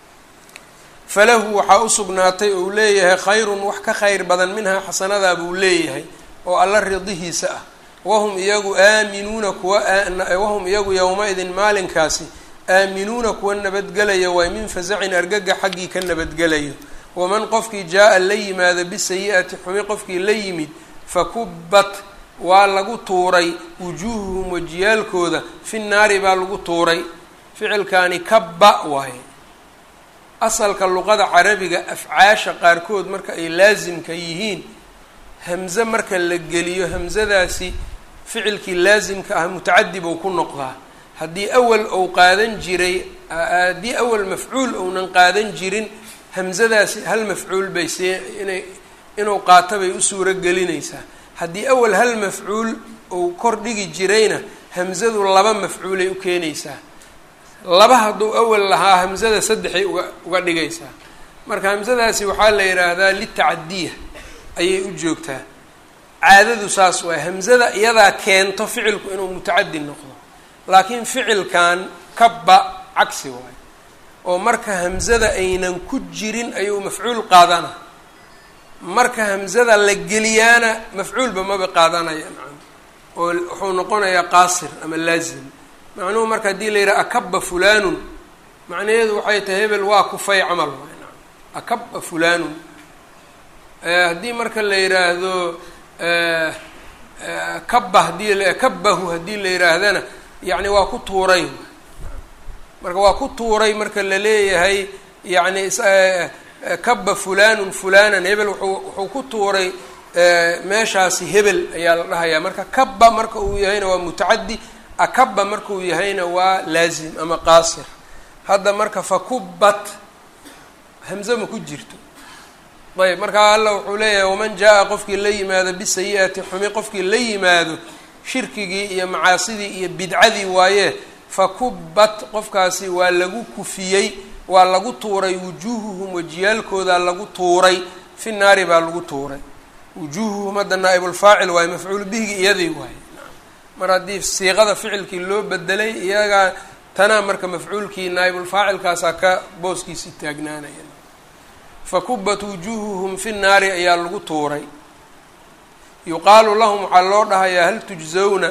falahu waxaa u sugnaatay ou leeyahay khayrun wax ka khayr badan minhaa xasanadaa buu leeyahay oo alla ridihiisa ah. wahum iyagu aaminuuna wahum iyagu yowma-idin maalinkaasi aaminuuna kuwa nabadgelaya waay min fasacin argaga xaggii ka nabadgelayo. waman qofkii jaa-a la yimaado bisayi-ati xumi qofkii la yimid, fakubbat waa lagu tuuray wujuuhuhum wajiyaalkooda fi naari baa lagu tuuray. ficilkaani kabba waaye. asalka luqada carabiga afcaasha qaarkood marka ay laasimka yihiin, hamze marka la geliyo, hamzadaasi ficilkii laasimka ah mutacadi buu ku noqdaa. haddii awal ou qaadan jiray, haddii awal mafcuul ounan qaadan jirin, hamzadaasi hal mafcuul bay inuu qaato bay u suuro gelinaysaa. haddii awal hal mafcuul ou kor dhigi jirayna, hamzadu laba mafcuulay u keenaysaa. laba hadduu awal lahaa, hamzada saddexay uga dhigaysaa. marka hamzadaasi waxaa la yidhaahdaa litacadiya ayay u joogtaa. caadadu saas waay, hamzada iyadaa keento ficilku inuu mutacadi noqdo. laakiin ficilkan kabba cagsi waayo, oo marka hamzada aynan ku jirin ayuu mafcuul qaadana, marka hamzada la geliyaana mafcuulba maba qaadanaya. oo wuxuu noqonayaa qaasir ama laazim. macnuhu marka haddii la yidhaha akaba fulanun, macnaheedu waxay tahay hebel waa kufay camal waay. akaba fulanun. haddii marka la yidhaahdo kabahu haddii la yidhaahdana yani waa ku tuuray. marka waa ku tuuray marka la leeyahay yani kaba fulanun fulanan, hebel wuxuu ku tuuray meeshaasi hebel ayaa la dhahayaa. marka kaba marka uu yahayna waa mutacadi, akaba marka uu yahayna waa laazim ama qaasir. hadda marka fakubat hamze ma ku jirto. ayb markaa alla wuxuu leeyahay waman jaa-a qofkii la yimaado bisayi-ati xumi qofkii la yimaado, shirkigii iyo macaasidii iyo bidcadii waaye, fakubat qofkaasi waa lagu kufiyey, waa lagu tuuray wujuuhuhum wajiyaalkoodaa lagu tuuray, fi naari baa lagu tuuray. wujuuhuhum hadda naa-ibulfaacil waaye, mafcuul bihigi iyadii waaye. mar haddii siiqada ficilkii loo bedelay, iyagaa tanaa marka mafcuulkii naa-ibulfaacilkaasaa ka booskiisii taagnaanaya. fakubat wujuuhuhum fi naari ayaa lagu tuuray. yuqaalu lahum waxaa loo dhahayaa hal tujzawna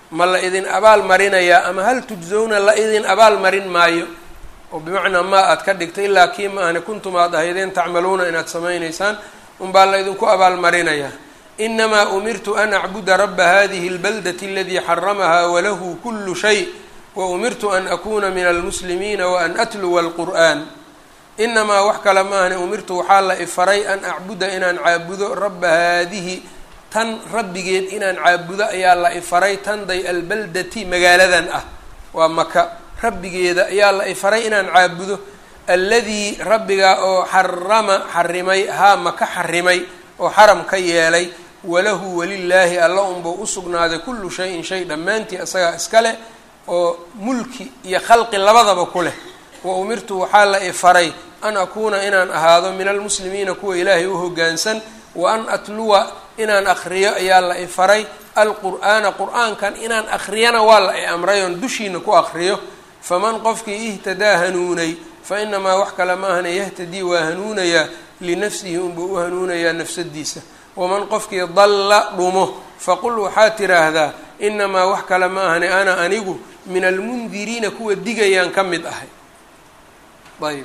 ma la idin abaal marinayaa ama hal tujzowna la idin abaal marin maayo oo bimacnaa ma aad ka dhigtay ilaa kii ma ahne kuntum aad ahaydeen tacmaluuna inaad samaynaysaan unbaa la idinku abaal marinayaa inamaa umirtu an acbuda raba hadihi اlbaldati aladii xaramaha walahu kulu shay waumirtu an akuna min almuslimiina waan atluwa alqur'an inamaa wax kale maahne umirtu waxaa la ifaray an acbuda inaan caabudo raba haadihi tan rabbigeed inaan caabudo ayaa la ifaray tanday albaldati magaaladan ah waa maka rabbigeeda ayaa la ifaray inaan caabudo alladii rabbigaa oo xarimay haa maka xarimay oo xaram ka yeelay walahu walilaahi alla unbuu usugnaaday kullu shayin shay dhammaantii isagaa iska leh oo mulki iyo khalqi labadaba ku leh wa umirtu waxaa la ifaray an akuuna inaan ahaado min almuslimiina kuwa ilaahay u hoggaansan wa an atluwa inaan akriyo ayaa la ifaray alqur'aana qur-aankan inaan akriyana waa la i amray oon dushiina ku akriyo faman qofkii ihtadaa hanuunay fa inamaa wax kale maahana yahtadii waa hanuunayaa linafsihi unbuu u hanuunayaa nafsadiisa waman qofkii dalla dhumo faqul waxaad tiraahdaa inamaa wax kale ma ahane ana anigu min almundiriina kuwa digayaan ka mid ahay ayb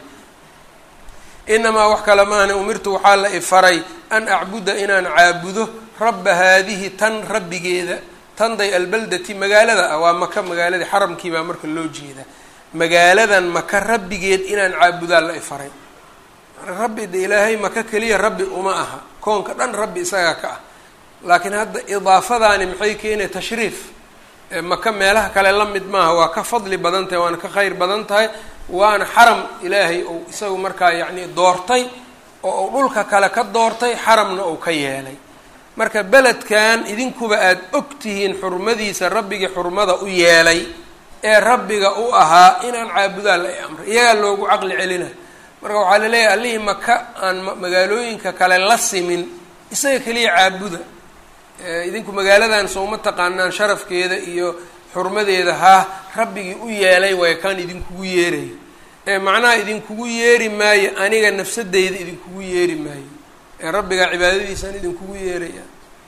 inamaa wax kale ma ahane umirtu waxaa la ifaray an acbuda inaan caabudo rabba haadihi tan rabbigeeda tanday albaldati magaalada ah waa maka magaaladii xaramkii baa marka loo jeedaa magaaladan maka rabbigeed inaan caabudaa la ifaray rabbi de ilaahay maka keliya rabbi uma aha koonka dhan rabbi isagaa ka ah laakiin hadda idaafadaani maxay keenay tashriif maka meelaha kale la mid maaha waa ka fadli badan tahay waana ka khayr badan tahay waana xaram ilaahay ou isagu markaa yacni doortay oo uu dhulka kale ka doortay xaramna uu ka yeelay marka beledkan idinkuba aada og tihiin xurmadiisa rabbigii xurmada u yeelay ee rabbiga u ahaa inaan caabudaa la amray iyagaa loogu caqli celina marka waxaa laleeyahay allihii maka aan magaalooyinka kale la simin isaga keliya caabuda idinku magaaladan sooma taqaanaan sharafkeeda iyo xurmadeeda haa rabbigii u yeelay way kaan idinkugu yeerayo macnaha idinkugu yeeri maayo aniga nafsadeyda idinkugu yeeri maayo rabbiga cibaadadiisaan idinkugu yeeraya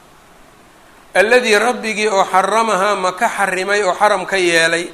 alladii rabbigii oo xaramahaa maka xarimay oo xaram ka yeelay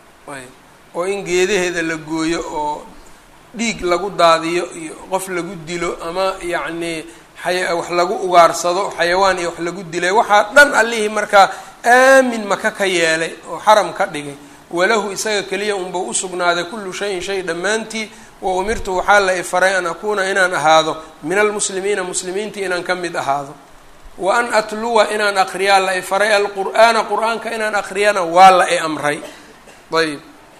oo in geedaheeda la gooyo oo dhiig lagu daadiyo iyo qof lagu dilo ama yacnii wax lagu ugaarsado xayawaan iyo wax lagu dilay waxaa dhan allihii markaa aamin maka ka yeelay oo xaram ka dhigay walahu isaga keliya unbau usugnaaday kullu shayin shay dhammaantii wa umirtu waxaa la ifaray an akuuna inaan ahaado min almuslimiina muslimiintii inaan ka mid ahaado wa an atluwa inaan akriyaa la ifaray alqur'aana qur-aanka inaan akriyana waa la i amray ayb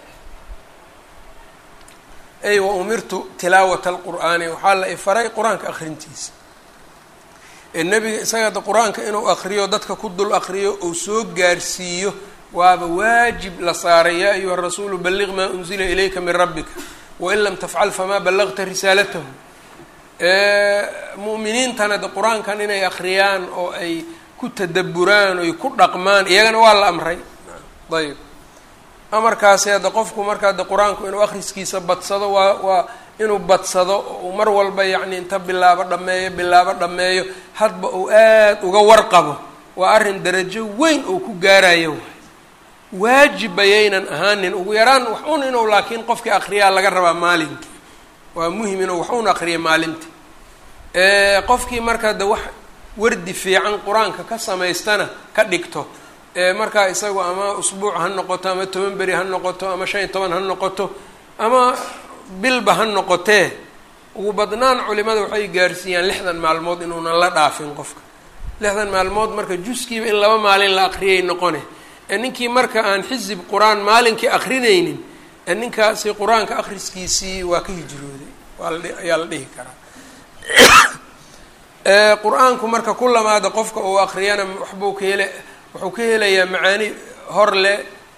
ay wa umirtu tilaawata alqur'aani waxaa la ifaray qur-aanka akrintiisa nebiga isaga da qur-aanka inuu akriyo dadka ku dul akriyo ou soo gaarsiiyo waaba waajib la saaray yaa ayuha rasuulu balliq maa unzila ilayka min rabbika wain lam tafcal famaa ballagta risaalatahu mu'miniintana de qur-aankan inay akriyaan oo ay ku tadabburaan oy ku dhaqmaan iyagana waa la amray ayb amarkaasi hadda qofku markaa de qur-aanku inuu akhriskiisa badsado waa inuu badsado uu mar walba yacni inta bilaabo dhammeeyo hadba uu aad uga warqabo waa arrin darajo weyn oo ku gaarayo waajib bayaynan ahaanin ugu yaraan wax un inuu laakiin qofkii akriyaa laga rabaa maalinkii waa muhim inuu wax un akriyo maalintii qofkii markaa de wax wardi fiican qur-aanka ka samaystana ka dhigto markaa isagu ama usbuuc ha noqoto ama 10 beri ha noqoto ama 15 ha noqoto ama bilba ha noqotee ugu badnaan culimada waxay gaarsiiyaan 60 maalmood inuunan la dhaafin qofka 60 maalmood marka juskiiba in 2 maalin la akriyay noqone ninkii marka aan xisib qur-aan maalinkii akrinaynin ninkaasi qur-aanka akhriskiisii waa ka hijrooday ayaa la dhihi karaa qur-aanku marka ku lamaada qofka uu akriyana wuxuu ka helayaa macaani hor leh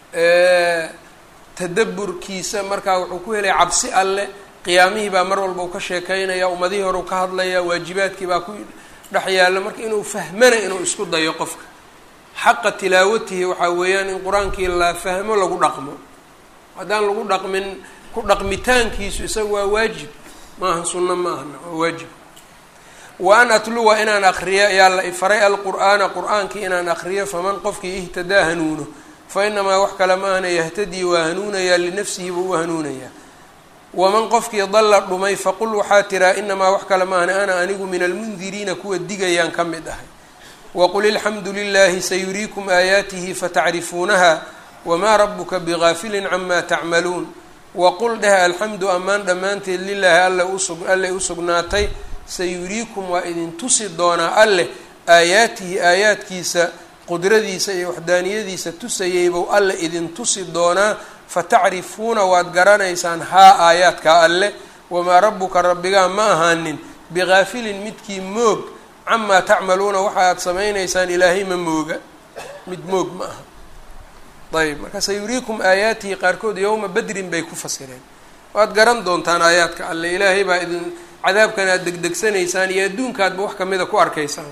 tadabburkiisa markaa wuxuu ku helaya cabsi alle qiyaamihii baa mar walba u ka sheekeynaya ummadihii hore u ka hadlaya waajibaadkii baa ku dhex yaalla marka inuu fahmana inuu isku dayo qofka xaqa tilaawatihi waxaa weeyaan in qur-aankii la fahmo lagu dhaqmo haddaan lagu dhaqmin ku dhaqmitaankiisu isaga waa waajib maaha sunno ma ahna waa waajib wa an atluwa inaan akriyo ayaa la ifaray alqur'aana qur-aankii inaan akriyo faman qofkii ihtadaa hanuuno fa inamaa wax kale ma ahna yahtadii waa hanuunayaa linafsihi buu u hanuunayaa. waman qofkii dalla dhumay faqul waxaa tiraa inamaa wax kale ma ahna ana anigu min almundiriina kuwa digayaan ka mid ahay. waqul ilxamdu lilaahi sayuriikum aayaatihi fatacrifuunaha wamaa rabuka bigaafilin camaa tacmaluun. waqul dheh alxamdu ammaan dhammaanteed lilaahi allay u sugnaatay, sayuriikum waa idin tusi doonaa alleh aayaatihi aayaadkiisa qudradiisa iyo waxdaaniyadiisa tusayaybow alle idin tusi doonaa, fatacrifuuna waad garanaysaan haa aayaadka alleh. wamaa rabuka rabbigaa ma ahaanin bigaafilin midkii moog camaa tacmaluuna waxa aad samaynaysaan ilaahay ma mooga, mid moog ma aha. ayb marka sayuriikum aayaatihi qaarkood yowma badrin bay ku fasireen. waad garan doontaan aayaadka alle, ilaahay baa idin cadaabkan aad degdegsanaysaan iyo adduunkaadba wax kamida ku arkaysaan.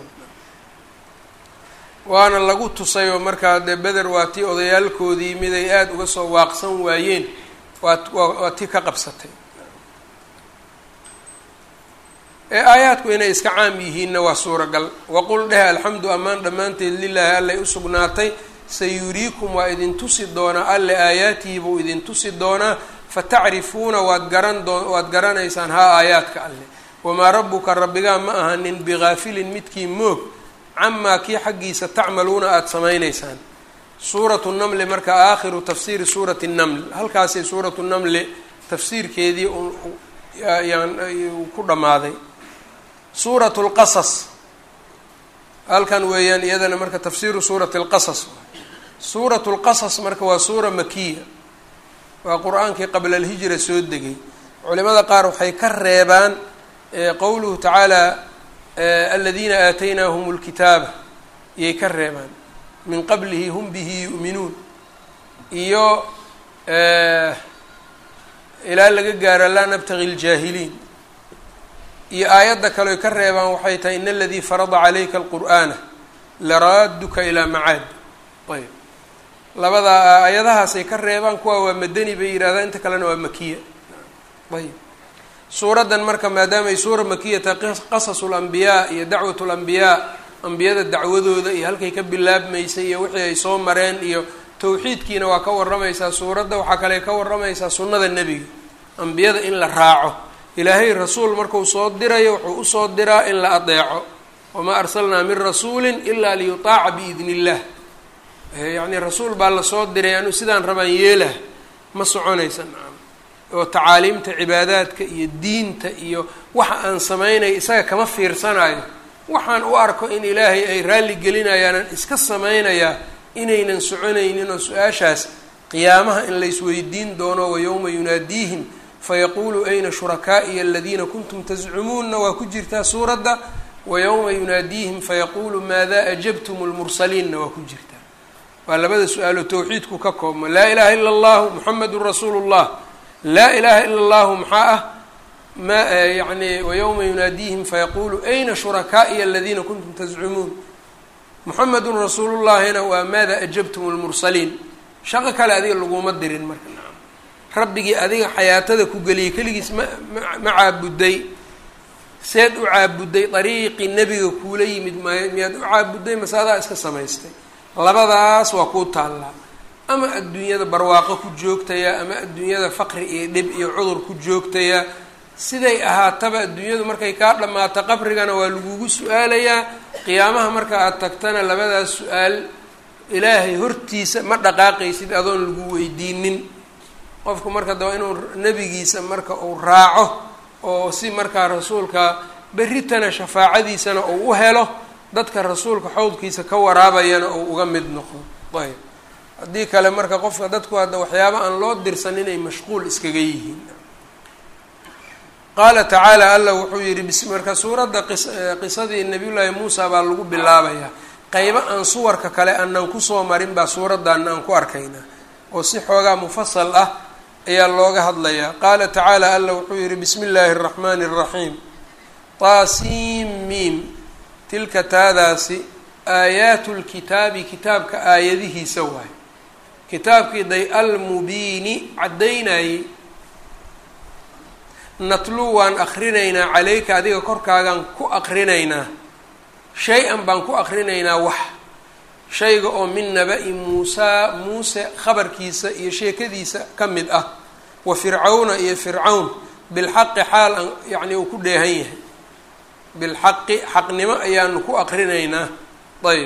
waana lagu tusay oo markaa dee beder waa tii odayaalkoodii miday aada uga soo waaqsan waayeen waa tii ka qabsatay. aayaadku inay iska caam yihiinna waa suuragal. waqul dheh alxamdu ammaan dhammaanteed lilaahi allay u sugnaatay, sayuriikum waa idin tusi doonaa alle aayaatihi buu idin tusi doonaa, fatacrifuuna waad garanaysaan haa aayaadka alle. wamaa rabuka rabbigaa ma ahanin bigaafilin midkii moog camaa kii xaggiisa tacmaluuna aada samaynaysaan. suuratu namli marka aakhiru tafsiiri suurati naml, halkaasay suuratu namli tafsiirkeedii ku dhammaaday. suuratu lqasas halkan weeyaan iyadana marka tafsiiru suurati lqasas. suuratu lqasas marka waa suura makiya, waa qur-aankii qabla alhijra soo degay. culimada qaar waxay ka reebaan qowluhu tacaala aladiina aataynaahum lkitaaba iyay ka reebaan min qablihi hum bihi yu'minuun iyo ilaa laga gaaro laa nabtagi ljaahiliin. iyo aayadda kale oy ka reebaan waxay tahay in aladii farada calayka alqur'aana laraaduka ilaa macaad. ayb labada aayadahaasay ka reebaan, kuwa waa madani bay yidhahdaan, inta kalena waa makiya. ayb suuraddan marka maadaamay suura makiyata qasasu lambiyaa iyo dacwatu lambiyaa, ambiyada dacwadooda iyo halkay ka bilaabmaysay iyo wixii ay soo mareen iyo tawxiidkiina waa ka warramaysaa suuradda. waxaa kale ka warramaysaa sunnada nebiga, ambiyada in la raaco. ilaahay rasuul markuu soo dirayo wuxuu usoo diraa in la adeeco, wamaa arsalnaa min rasuulin ilaa liyutaaca biidni illah. yacnii rasuul baa lasoo diray anu sidaan rabaan yeelah ma soconaysa nacam. oo tacaaliimta cibaadaadka iyo diinta iyo waxa aan samaynayo isaga kama fiirsanayo, waxaan u arko in ilaahay ay raalli gelinayaanan iska samaynayaa inaynan soconaynin. oo su-aashaas qiyaamaha in laysweydiin doono, wayowma yunaadiihim fayaquulu ayna shurakaa'iya aladiina kuntum tazcumuunna waa ku jirtaa suuradda. wayowma yunaadiihim fayaquulu maadaa ajabtum lmursaliinna waa ku jirtaa. waa labada su-aalo tawxiidku ka koobmo. laa ilaha ila allahu muxamedun rasuulu llah. laa ilaha ila allahu maxaa ah yani wayowma yunaadiihim fayaquulu ayna shurakaa'iya aladiina kuntum tazcumuun. muxamedun rasuulullahina waa maada ajabtum lmursaliin. shaqo kale adiga laguma dirin marka nacam. rabbigii adiga xayaatada ku geliyay keligiis ma caabuday. seed u caabuday? dariiqii nebiga kuula yimid miyaad u caabuday mase adaa iska samaystay? labadaas waa kuu taallaa. ama adduunyada barwaaqo ku joogtaya, ama adduunyada faqri iyo dhib iyo cudur ku joogtaya. siday ahaataba adduunyadu markay kaa dhammaato qabrigana waa lagugu su-aalayaa. qiyaamaha marka aada tagtana labadaas su-aal ilaahay hortiisa ma dhaqaaqaysid adoon lagu weydiinin. qofku marka daba inuu nebigiisa marka uu raaco oo si markaa rasuulka berritana shafaacadiisana uu u helo, dadka rasuulka xawdkiisa ka waraabayana uu uga mid noqdo. ayb haddii kale marka qofka dadku hadda waxyaaba aan loo dirsan inay mashquul iskaga yihiin. qaala tacaala alla wuxuu yihi marka suuradda qisadii nabiyullaahi muusa baa lagu bilaabayaa. qaybo aan suwarka kale aanan kusoo marin baa suuraddaana aan ku arkaynaa oo si xoogaa mufasal ah ayaa looga hadlayaa. qaala tacaala alla wuxuu yihi bismi illaahi araxmaani araxiim. taasiim miim tilka taadaasi aayaatu lkitaabi kitaabka aayadihiisa waay. kitaabkii day almubiini caddaynayey. natluu waan akrinaynaa calayka adiga korkaagaan ku akrinaynaa. shay-an baan ku akrinaynaa wax. shayga oo min naba'i muusaa muuse khabarkiisa iyo sheekadiisa ka mid ah wa fircawna iyo fircawn bilxaqi xaal an yacni uu ku dheehan yahay bilxaqi xaqnimo ayaanu ku aqrinaynaa ayb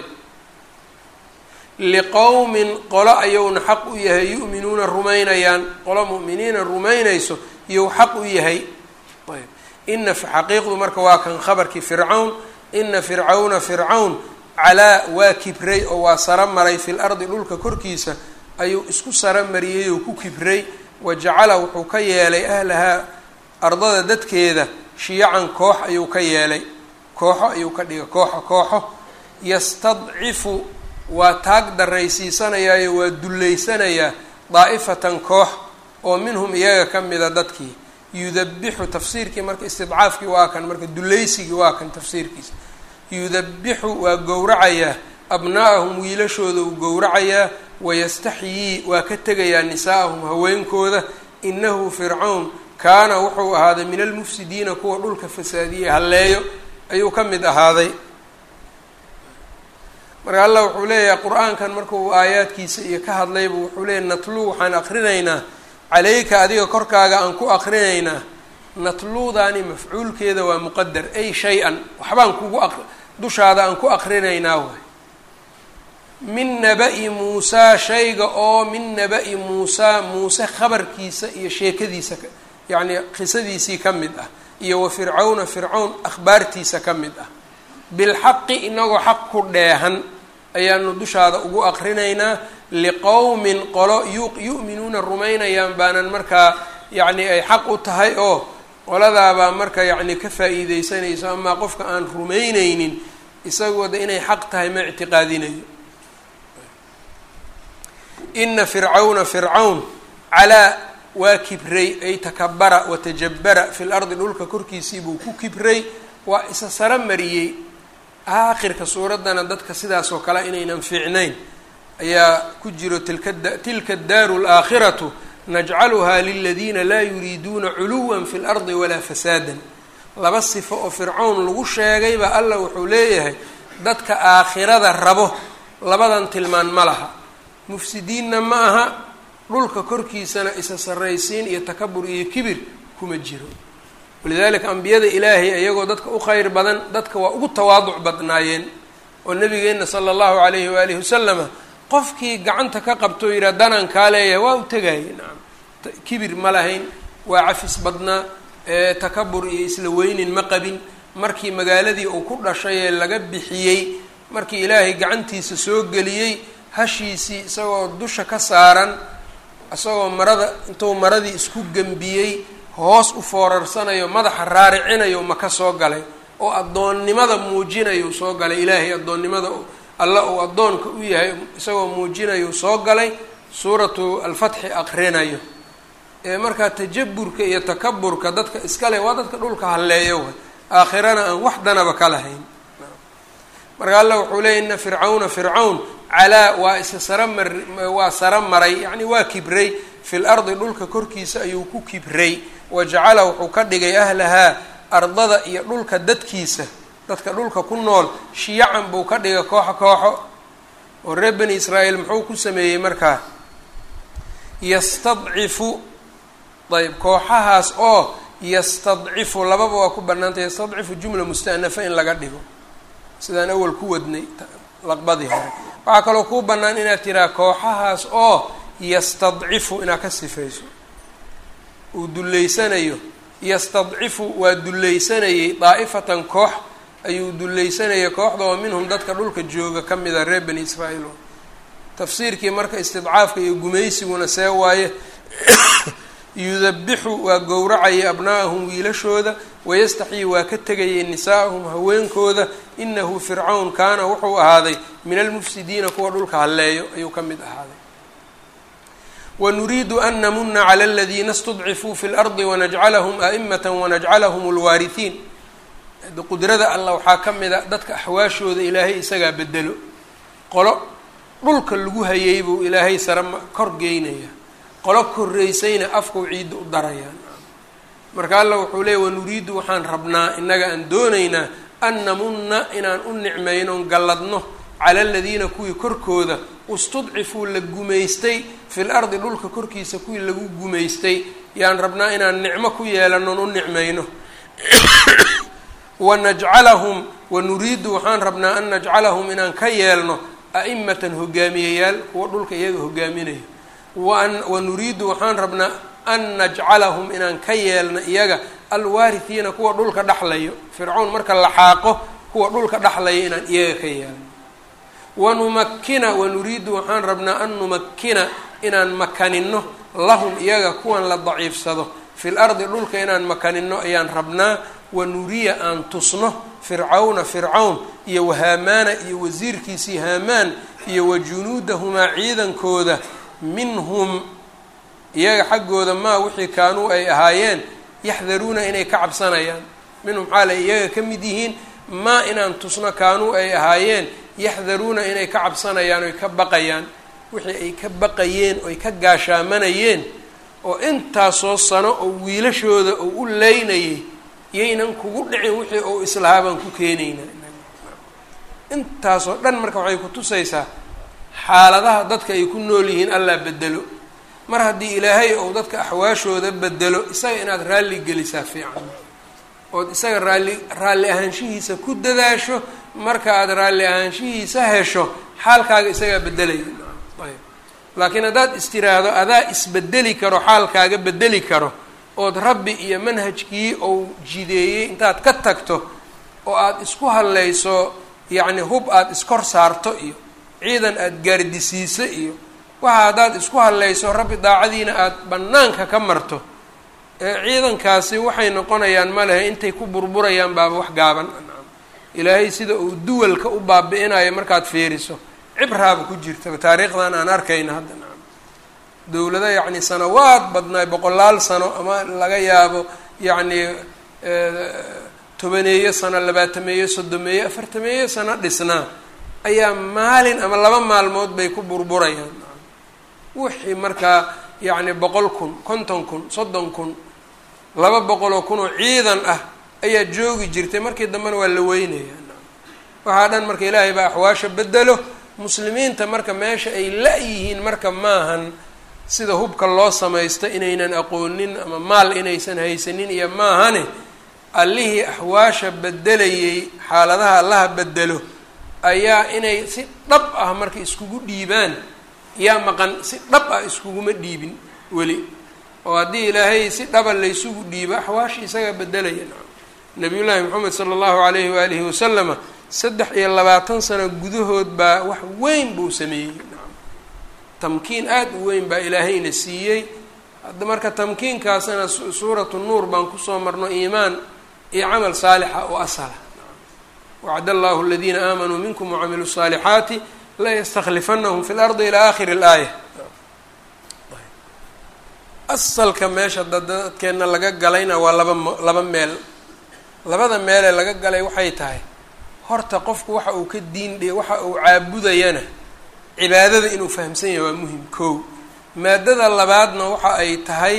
liqowmin qolo ayowna xaq u yahay yu'minuuna rumaynayaan qolo mu'miniina rumaynayso iyou xaq u yahay ayb ina xaqiiqdu marka waa kan khabarkii fircawn ina fircawna fircawn calaa waa kibray oo waa saro maray fil ardi dhulka korkiisa ayuu isku saro mariyey oo ku kibray wajacala wuxuu ka yeelay ahlahaa ardada dadkeeda shiyacan koox ayuu ka yeelay kooxo ayuu ka dhigay kooxo yastadcifu waa taag daraysiisanayaayo waa dullaysanayaa daa'ifatan koox oo minhum iyaga ka mida dadkii yudabixu tafsiirkii marka istidcaafkii waa kan marka dullaysigii waa kan tafsiirkiisa yudabixu waa gowracayaa abnaa'ahum wiilashooda uu gowracayaa wayastaxyii waa ka tegayaa nisaa'ahum haweenkooda inahu fircawn kaana wuxuu ahaaday min almufsidiina kuwa dhulka fasaadiyey halleeyo ayuu ka mid ahaaday marka allah wuxuu leeyahay qur-aankan markuu aayaadkiisa iyo ka hadlaybu wuxuu leeyahy natluu waxaan aqrinaynaa calayka adiga korkaaga aan ku aqrinaynaa natluudaani mafcuulkeeda waa muqadar ay shay-an waxbaan kugu dushaada aan ku aqrinaynaa waay min naba'i muusaa shayga oo min naba'i muusaa muuse khabarkiisa iyo sheekadiisa yacni qisadiisii ka mid ah iyo wa fircawna fircawn akhbaartiisa ka mid ah bilxaqi inagoo xaq ku dheehan ayaanu dushaada ugu aqrinaynaa liqowmin qolo yu'minuuna rumaynayaan baanan markaa yacni ay xaq u tahay oo qoladaabaa marka yacni ka faa'iideysanayso amaa qofka aan rumaynaynin isagooda inay xaq tahay ma ictiqaadinayo ina fircawna fircawn calaa waa kibray ay takabara watajabara fi lardi dhulka korkiisii buu ku kibray waa isa saro mariyey aakhirka suuraddana dadka sidaas oo kale inaynan fiicnayn ayaa ku jiro tilka addaaru alaakhiratu najcaluhaa liladiina laa yuriiduuna culuwan fi lardi walaa fasaadan laba sifo oo fircawn lagu sheegayba allah wuxuu leeyahay dadka aakhirada rabo labadan tilmaan ma laha mufsidiinna ma aha dhulka korkiisana isa sarraysiin iyo takabur iyo kibir kuma jiro walidaalika ambiyada ilaahay iyagoo dadka u khayr badan dadka waa ugu tawaaduc badnaayeen oo nabigeenna sala allahu calayhi waalihi wasalama qofkii gacanta ka qabtoo yidhaha danaan kaa leeyahay waa u tegayay nacam kibir ma lahayn waa cafis badnaa takabur iyo isla weynin ma qabin markii magaaladii uu ku dhashay ee laga bixiyey markii ilaahay gacantiisa soo geliyey hashiisii isagoo dusha ka saaran isagoo intuu maradii isku gembiyey hoos u foorarsanayo madaxa raaricinayo maka soo galay oo addoonnimada muujinayu soo galay ilaahay addoonnimada alla uu addoonka u yahay isagoo muujinayu soo galay suuratu alfatxi aqrinayo markaa tajaburka iyo takaburka dadka iskale waa dadka dhulka halleeyo way aakhirana aan wax danaba ka lahayn marka alla wuxuu leeyay ina fircawna fircawn calaa waa isa waa saro maray yacni waa kibray fil ardi dhulka korkiisa ayuu ku kibray wajacala wuxuu ka dhigay ahlahaa ardada iyo dhulka dadkiisa dadka dhulka ku nool shiyacan buu ka dhigay kooxo oo reer bani israa'iil muxuu ku sameeyey markaa yastadcifu ayb kooxahaas oo yastadcifu lababa waa ku bannaantay yastadcifu jumla musta'nafa in laga dhigo sidaan awal ku wadnay laqbadii hore waxaa kaloo kuu bannaan inaad tiraa kooxahaas oo yastadcifu inaad ka sifayso uu dullaysanayo yastadcifu waa dullaysanayay daa'ifatan koox ayuu dullaysanayay kooxda oo minhum dadka dhulka jooga ka mida reer bani israa'iil tafsiirkii marka istidcaafka iyo gumaysiguna see waaye yudabixu waa gowracayay abnaa'ahum wiilashooda wayastaxyii waa ka tegayay nisaa'ahum haweenkooda inahu fircawn kaana wuxuu ahaaday min almufsidiina kuwa dhulka halleeyo ayuu ka mid ahaaday wanuriidu an namuna cala aladiina istudcifuu fi lardi wanajcalahum a'imata wanajcalahum alwaarihiin qudrada allah waxaa ka mid a dadka axwaashooda ilaahay isagaa bedelo qolo dhulka lagu hayay buu ilaahay sare kor geynaya qolo korreysayna afkau ciidda u darayaan marka alla wuxuu leeyay wanuriidu waxaan rabnaa innaga aan doonaynaa an namunna inaan u nicmayno on galladno cala aladiina kuwii korkooda istudcifuu la gumaystay fil ardi dhulka korkiisa kuwii lagu gumaystay yaan rabnaa inaan nicmo ku yeelanoon u nicmayno wanajcalahum wanuriidu waxaan rabnaa an najcalahum inaan ka yeelno a'imatan hogaamiyayaal kuwa dhulka iyaga hogaaminayo wanuriidu waxaan rabnaa an najcalahum inaan ka yeelno iyaga alwaarihiina kuwa dhulka dhexlayo fircawn marka la xaaqo kuwa dhulka dhexlaya inaan iyaga ka yeelno wanumakkina wanuriidu waxaan rabnaa an numakkina inaan makanino lahum iyaga kuwan la daciifsado fil ardi dhulka inaan makanino ayaan rabnaa wanuriya aan tusno fircawna fircawn iyo wahaamaana iyo wasiirkiisii haamaan iyo wajunuudahumaa ciidankooda minhum iyaga xaggooda maa wixii kaanuu ay ahaayeen yaxdaruuna inay ka cabsanayaan minhum xaalay iyaga ka mid yihiin maa inaan tusno kaanuu ay ahaayeen yaxdaruuna inay ka cabsanayaan oy ka baqayaan wixii ay ka baqayeen oy ka gaashaamanayeen oo intaasoo sano oo wiilashooda oo u leynayay yaynan kugu dhicin wixii ou islahaa baan ku keenaynaa intaasoo dhan marka waxay ku tusaysaa xaaladaha dadka ay ku nool yihiin allaa bedelo mar haddii ilaahay ou dadka axwaashooda bedelo isaga inaad raalli gelisaa fiican ood isaga raalli ahaanshihiisa ku dadaasho marka aada raalli ahaanshihiisa hesho xaalkaaga isagaa bedelaya ayb laakiin haddaad istiraahdo adaa isbedeli karo xaalkaaga bedeli karo ood rabbi iyo manhajkii ou jideeyey intaad ka tagto oo aada isku hadlayso yacni hub aada iskor saarto iyo ciidan aada gaardisiiso iyo waxa haddaad isku hadlayso rabbi daacadiina aada bannaanka ka marto ciidankaasi waxay noqonayaan ma lehe intay ku burburayaan baaba wax gaaban ilaahay sida uu duwalka u baabi-inayo markaad fiiriso cibraaba ku jirtaba taariikhdan aan arkayna hadda nacam dowlado yacni sanawaad badnaay 100 sano ama laga yaabo yacni 10 sano 20 30 40 sano dhisnaa ayaa maalin ama 2 maalmood bay ku burburayaan wixii markaa yacni 100,000 50,000 30,000 200,000 oo ciidan ah ayaa joogi jirtay markii dambena waa la weynayaa waxaa dhan marka ilaahay baa axwaasha bedelo muslimiinta marka meesha ay la-yihiin marka maahan sida hubka loo samaysto inaynan aqoonin ama maal inaysan haysanin iyo maahane allihii axwaasha bedelayay xaaladaha allaha bedelo ayaa inay si dhab ah marka iskugu dhiibaan yaa maqan si dhab ah iskuguma dhiibin weli oo haddii ilaahay si dhaba laysugu dhiibo axwaasha isagaa bedelaya nabiyullaahi moxamed sala allahu calayhi waalihi wasalama 23 sano gudahood baa wax weyn buu sameeyey tamkiin aada u weyn baa ilaahayna siiyey hadda marka tamkiinkaasna suuratu nuur baan kusoo marno iimaan iyo camal saalixa oo asala wacd allahu aladiina aamanuu minkum wacamiluu الصaalixaati la ystaklifanahum fi lardi ilaa aakhiri اlaaya asalka meesha dadkeena laga galayna waa laba meel labada meelee laga galay waxay tahay horta qofku waxa uu ka diindhe waxa uu caabudayana cibaadada inuu fahamsan yahay waa muhim kow maadada labaadna waxa ay tahay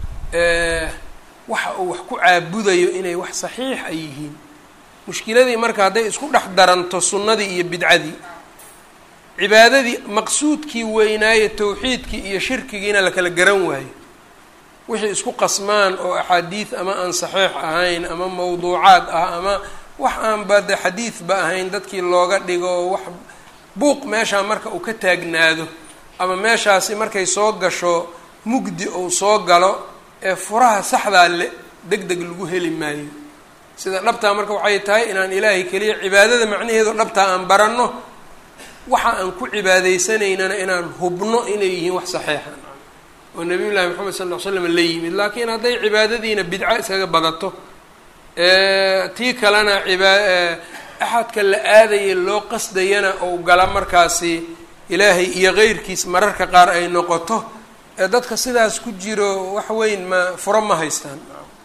waxa uu wax ku caabudayo inay wax saxiix ay yihiin mushkiladii marka hadday isku dhex daranto sunnadii iyo bidcadii cibaadadii maqsuudkii weynaaye tawxiidkii iyo shirkigiina la kala garan waayo wixii isku qasmaan oo axaadiid ama aan saxiix ahayn ama mawduucaad ah ama wax aan bade xadiidba ahayn dadkii looga dhigo wax buuq meeshaa marka uu ka taagnaado ama meeshaasi markay soo gasho mugdi uu soo galo ee furaha saxdaa le deg deg lagu heli maayo sida dhabtaa marka waxay tahay inaan ilaahay keliya cibaadada macnaheedu dhabtaa aan baranno waxa aan ku cibaadaysanaynana inaan hubno inay yihiin wax saxiixa oo nabiyullaahi moxamed sal ll ly slam la yimid laakiin hadday cibaadadiina bidco iskaga badato tii kalena axadka la aadaya loo qasdayana ou gala markaasi ilaahay iyo keyrkiis mararka qaar ay noqoto dadka sidaas ku jiro wax weyn furo ma haystaan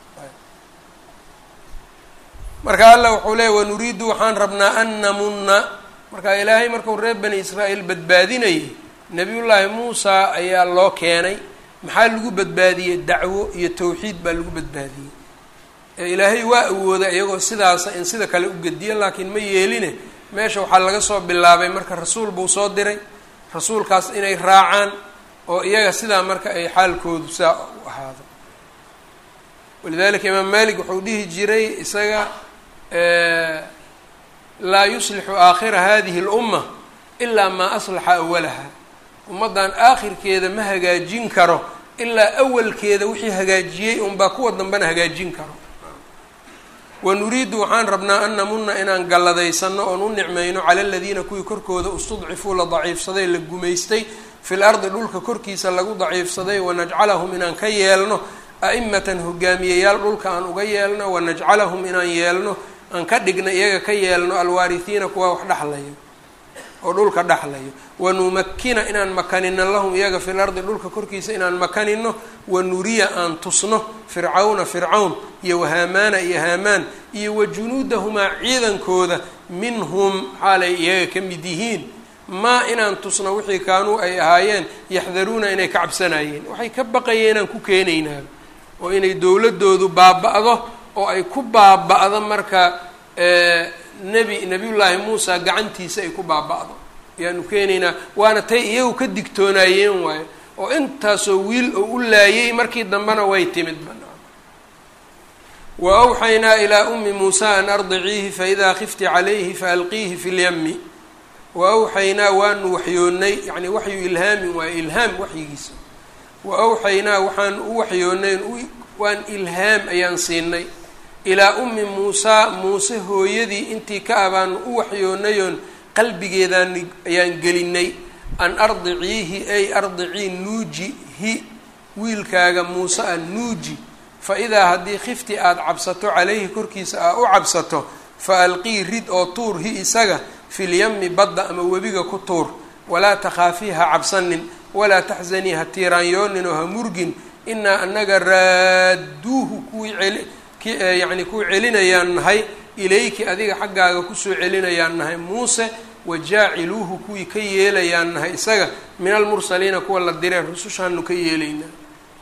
marka alla wuxuu leeyay wanuriidu waxaan rabnaa an namunna marka ilaahay markuu reer bani israa'iil badbaadinayay nabiyullaahi muusa ayaa loo keenay maxaa lagu badbaadiyey dacwo iyo tawxiid baa lagu badbaadiyey ilaahay waa awooda iyagoo sidaasa in sida kale u gediyo laakiin ma yeeline meesha waxaa laga soo bilaabay marka rasuul buu soo diray, rasuulkaas inay raacaan oo iyaga sidaa marka ay xaalkoodu saa u ahaado. walidalika imaam malik wuxuu dhihi jiray isaga laa yuslixu aakhira hadihi اlumma ilaa maa aslaxa awalaha, ummaddan aakhirkeeda ma hagaajin karo ilaa awalkeeda wixii hagaajiyey unbaa kuwa dambena hagaajin karo. wanuriidu waxaan rabnaa an namuna inaan galladaysano oon u nicmayno cala aladiina kuwii korkooda istudcifuu la daciifsaday la gumaystay fil ardi dhulka korkiisa lagu daciifsaday, wanajcalahum inaan ka yeelno a'imatan hogaamiyeyaal dhulka aan uga yeelno, wanajcalahum inaan yeelno aan ka dhigna iyaga ka yeelno alwaarihiina kuwa wax dhexlayo oo dhulka dhexlayo, wanumakina inaan makanino lahum iyaga fil ardi dhulka korkiisa inaan makanino, wanuriya aan tusno fircawna fircawn iyo wahaamaana iyo haamaan iyo wajunuudahumaa ciidankooda minhum xaalay iyaga ka mid yihiin maa inaan tusno wixii kaanuu ay ahaayeen yaxdaruuna inay ka cabsanayeen, waxay ka baqayeenaan ku keenaynaa oo inay dowladoodu baaba-do oo ay ku baaba-do marka nabiyullaahi muusa gacantiisa ay ku baaba-do ayaanu keenaynaa, waana tay iyagu ka digtoonaayeen waayo oo intaasoo wiil oo u laayay markii dambena way timid banaan. wa awxaynaa ilaa ummi muusa an ardiciihi faidaa khifti calayhi faalqiihi fi lyami. wa awxaynaa waanu waxyoonnay, yani waxyu ilhaamin waa ilhaam waxyigiisa. wa awxaynaa waxaan u waxyoonnay waan ilhaam ayaan siinay ilaa ummi muusaa muuse hooyadii intii ka abaanu u waxyoonayoon qalbigeedaan ayaan gelinay an ardiciihi ay ardicii nuujihi wiilkaaga muuse a nuuji, fa idaa haddii khifti aada cabsato calayhi korkiisa aa u cabsato fa alqii rid oo tuur hi isaga filyami badda ama webiga ku tuur, walaa takhaafii ha cabsanin walaa taxzanii ha tiiraanyoonin oo ha murgin, inaa anaga raadduuhu kuwii yani kuwii celinayaan nahay ilayki adiga xaggaaga kusoo celinayaan nahay muuse, wajaaciluuhu kuwii ka yeelayaan nahay isaga min almursaliina kuwa la direen rusushaanu ka yeelaynaa.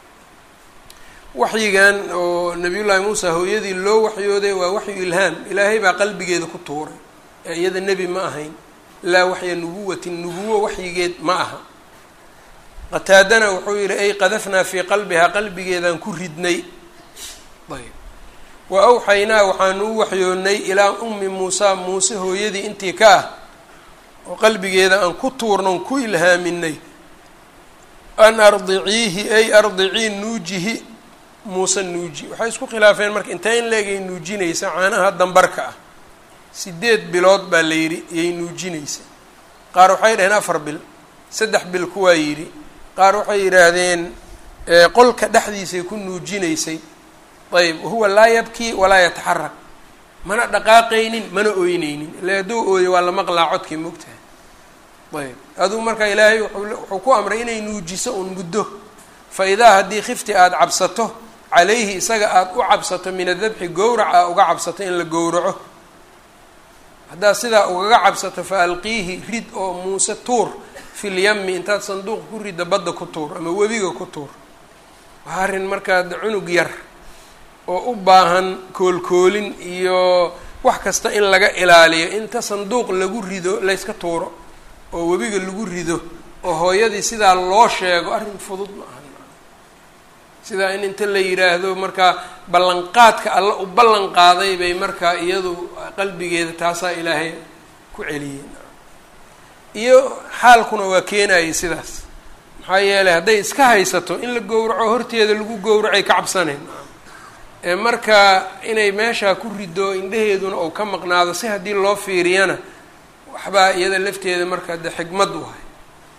waxyigan oo nabiyullaahi muusa hooyadii loo waxyooday waa waxyu ilhaam, ilaahay baa qalbigeeda ku tuuray ee iyada nebi ma ahayn, laa waxya nubuwatin nubuwo waxyigeed ma aha. qataadana wuxuu yihi ay qadafnaa fii qalbihaa qalbigeedaan ku ridnay. ayb wa awxaynaa waxaanu u waxyoonnay ilaa ummi muusa muuse hooyadii intii ka ah oo qalbigeeda aan ku tuurnon ku ilhaaminay an ardiciihi ay ardicii nuujihi muuse nuuji. waxay isku khilaafeen marka intaa in leegay nuujinaysa caanaha dambarka ah 8 bilood baa la yidhi iyay nuujinaysa, qaar waxay dhaheen 4 bil 3 bil kuwaa yidhi, qaar waxay yidhaahdeen qolka dhexdiisay ku nuujinaysay. ayb wahuwa laa yabkii walaa yataxarak, mana dhaqaaqaynin mana ooynaynin, ila hadduu ooyo waa la maqlaa codkii mogtahay. ayb aduu marka ilaahay wuxuu ku amray inay nuujiso un muddo, fa idaa haddii khifti aada cabsato calayhi isaga aada u cabsato min adabxi gowrac aa uga cabsato in la gowraco, haddaad sidaa ugaga cabsato fa alqiihi rid oo muuse tuur filyami intaad sanduuq ku ridda badda ku tuur ama webiga ku tuur. waa arrin markaad cunug yar oo u baahan koolkoolin iyo wax kasta in laga ilaaliyo, inta sanduuq lagu rido layska tuuro oo webiga lagu rido oo hooyadii sidaa loo sheego arrin fudud ma aha. sidaa in inta la yidhaahdo markaa ballanqaadka alla u ballan qaaday bay markaa iyadu qalbigeeda taasaa ilaahay ku celiyeen, iyo xaalkuna waa keenayay sidaas. maxaa yeelay hadday iska haysato in la gowraco horteeda lagu gowracay ka cabsanayn, marka inay meeshaa ku rido indhaheeduna ou ka maqnaado si haddii loo fiiriyana waxbaa iyada lafteeda marka de xigmad u hay.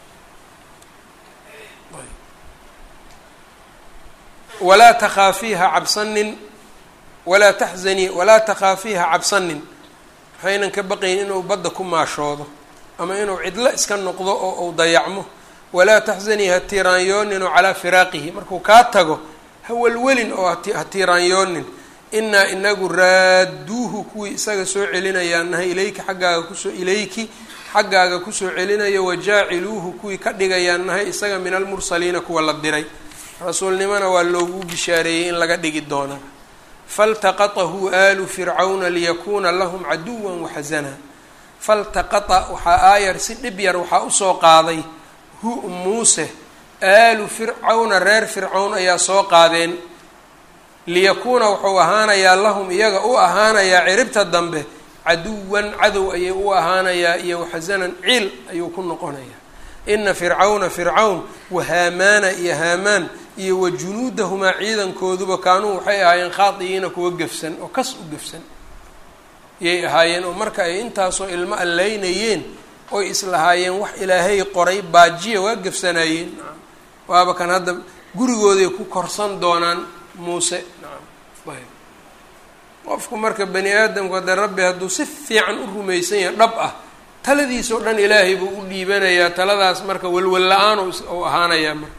walaa takhaafiiha cabsanin walaa taxzanii walaa takhaafiiha cabsanin, waxaynan ka baqayn inuu badda ku maashoodo ama inuu cidlo iska noqdo oo uu dayacmo. walaa taxzanii ha tiiraanyoonin oo calaa firaaqihi markuu kaa tago ha welwelin oo ha tiiraanyoonin. inaa inagu raadduuhu kuwii isaga soo celinayaan nahay ilayki xaggaaga kusoo celinayo, wajaaciluuhu kuwii ka dhigayaan nahay isaga min almursaliina kuwa la diray, rasuulnimona waa loogu bishaareeyey in laga dhigi doona. faltaqatahu aalu fircawna liyakuuna lahum caduwan waxasana, faltaqata waxaa aayar si dhib yar waxaa usoo qaaday hu muuse aalu fircawna reer fircawn ayaa soo qaadeen liyakuuna wuxuu ahaanayaa lahum iyaga u ahaanayaa ciribta dambe caduwan cadow ayay u ahaanayaa iyo waxasanan ciil ayuu ku noqonayaa ina fircawna fircawn wahaamaana iyo haamaan iyo wajunuudahumaa ciidankooduba kaanuu waxay ahaayeen khaadiyiina kuwa gefsan oo kas u gefsan yay ahaayeen oo marka ay intaasoo ilmo allaynayeen oy islahaayeen wax ilaahay qoray baajiya waa gefsanayeen waaba kan hadda gurigooday ku korsan doonaan muuse nacam ayb qofku marka bani aadamku hadda rabbi hadduu si fiican u rumaysan yahay dhab ah taladiisa oo dhan ilaahay buu u dhiibanayaa taladaas marka walwal la-aan ou ahaanayaa marka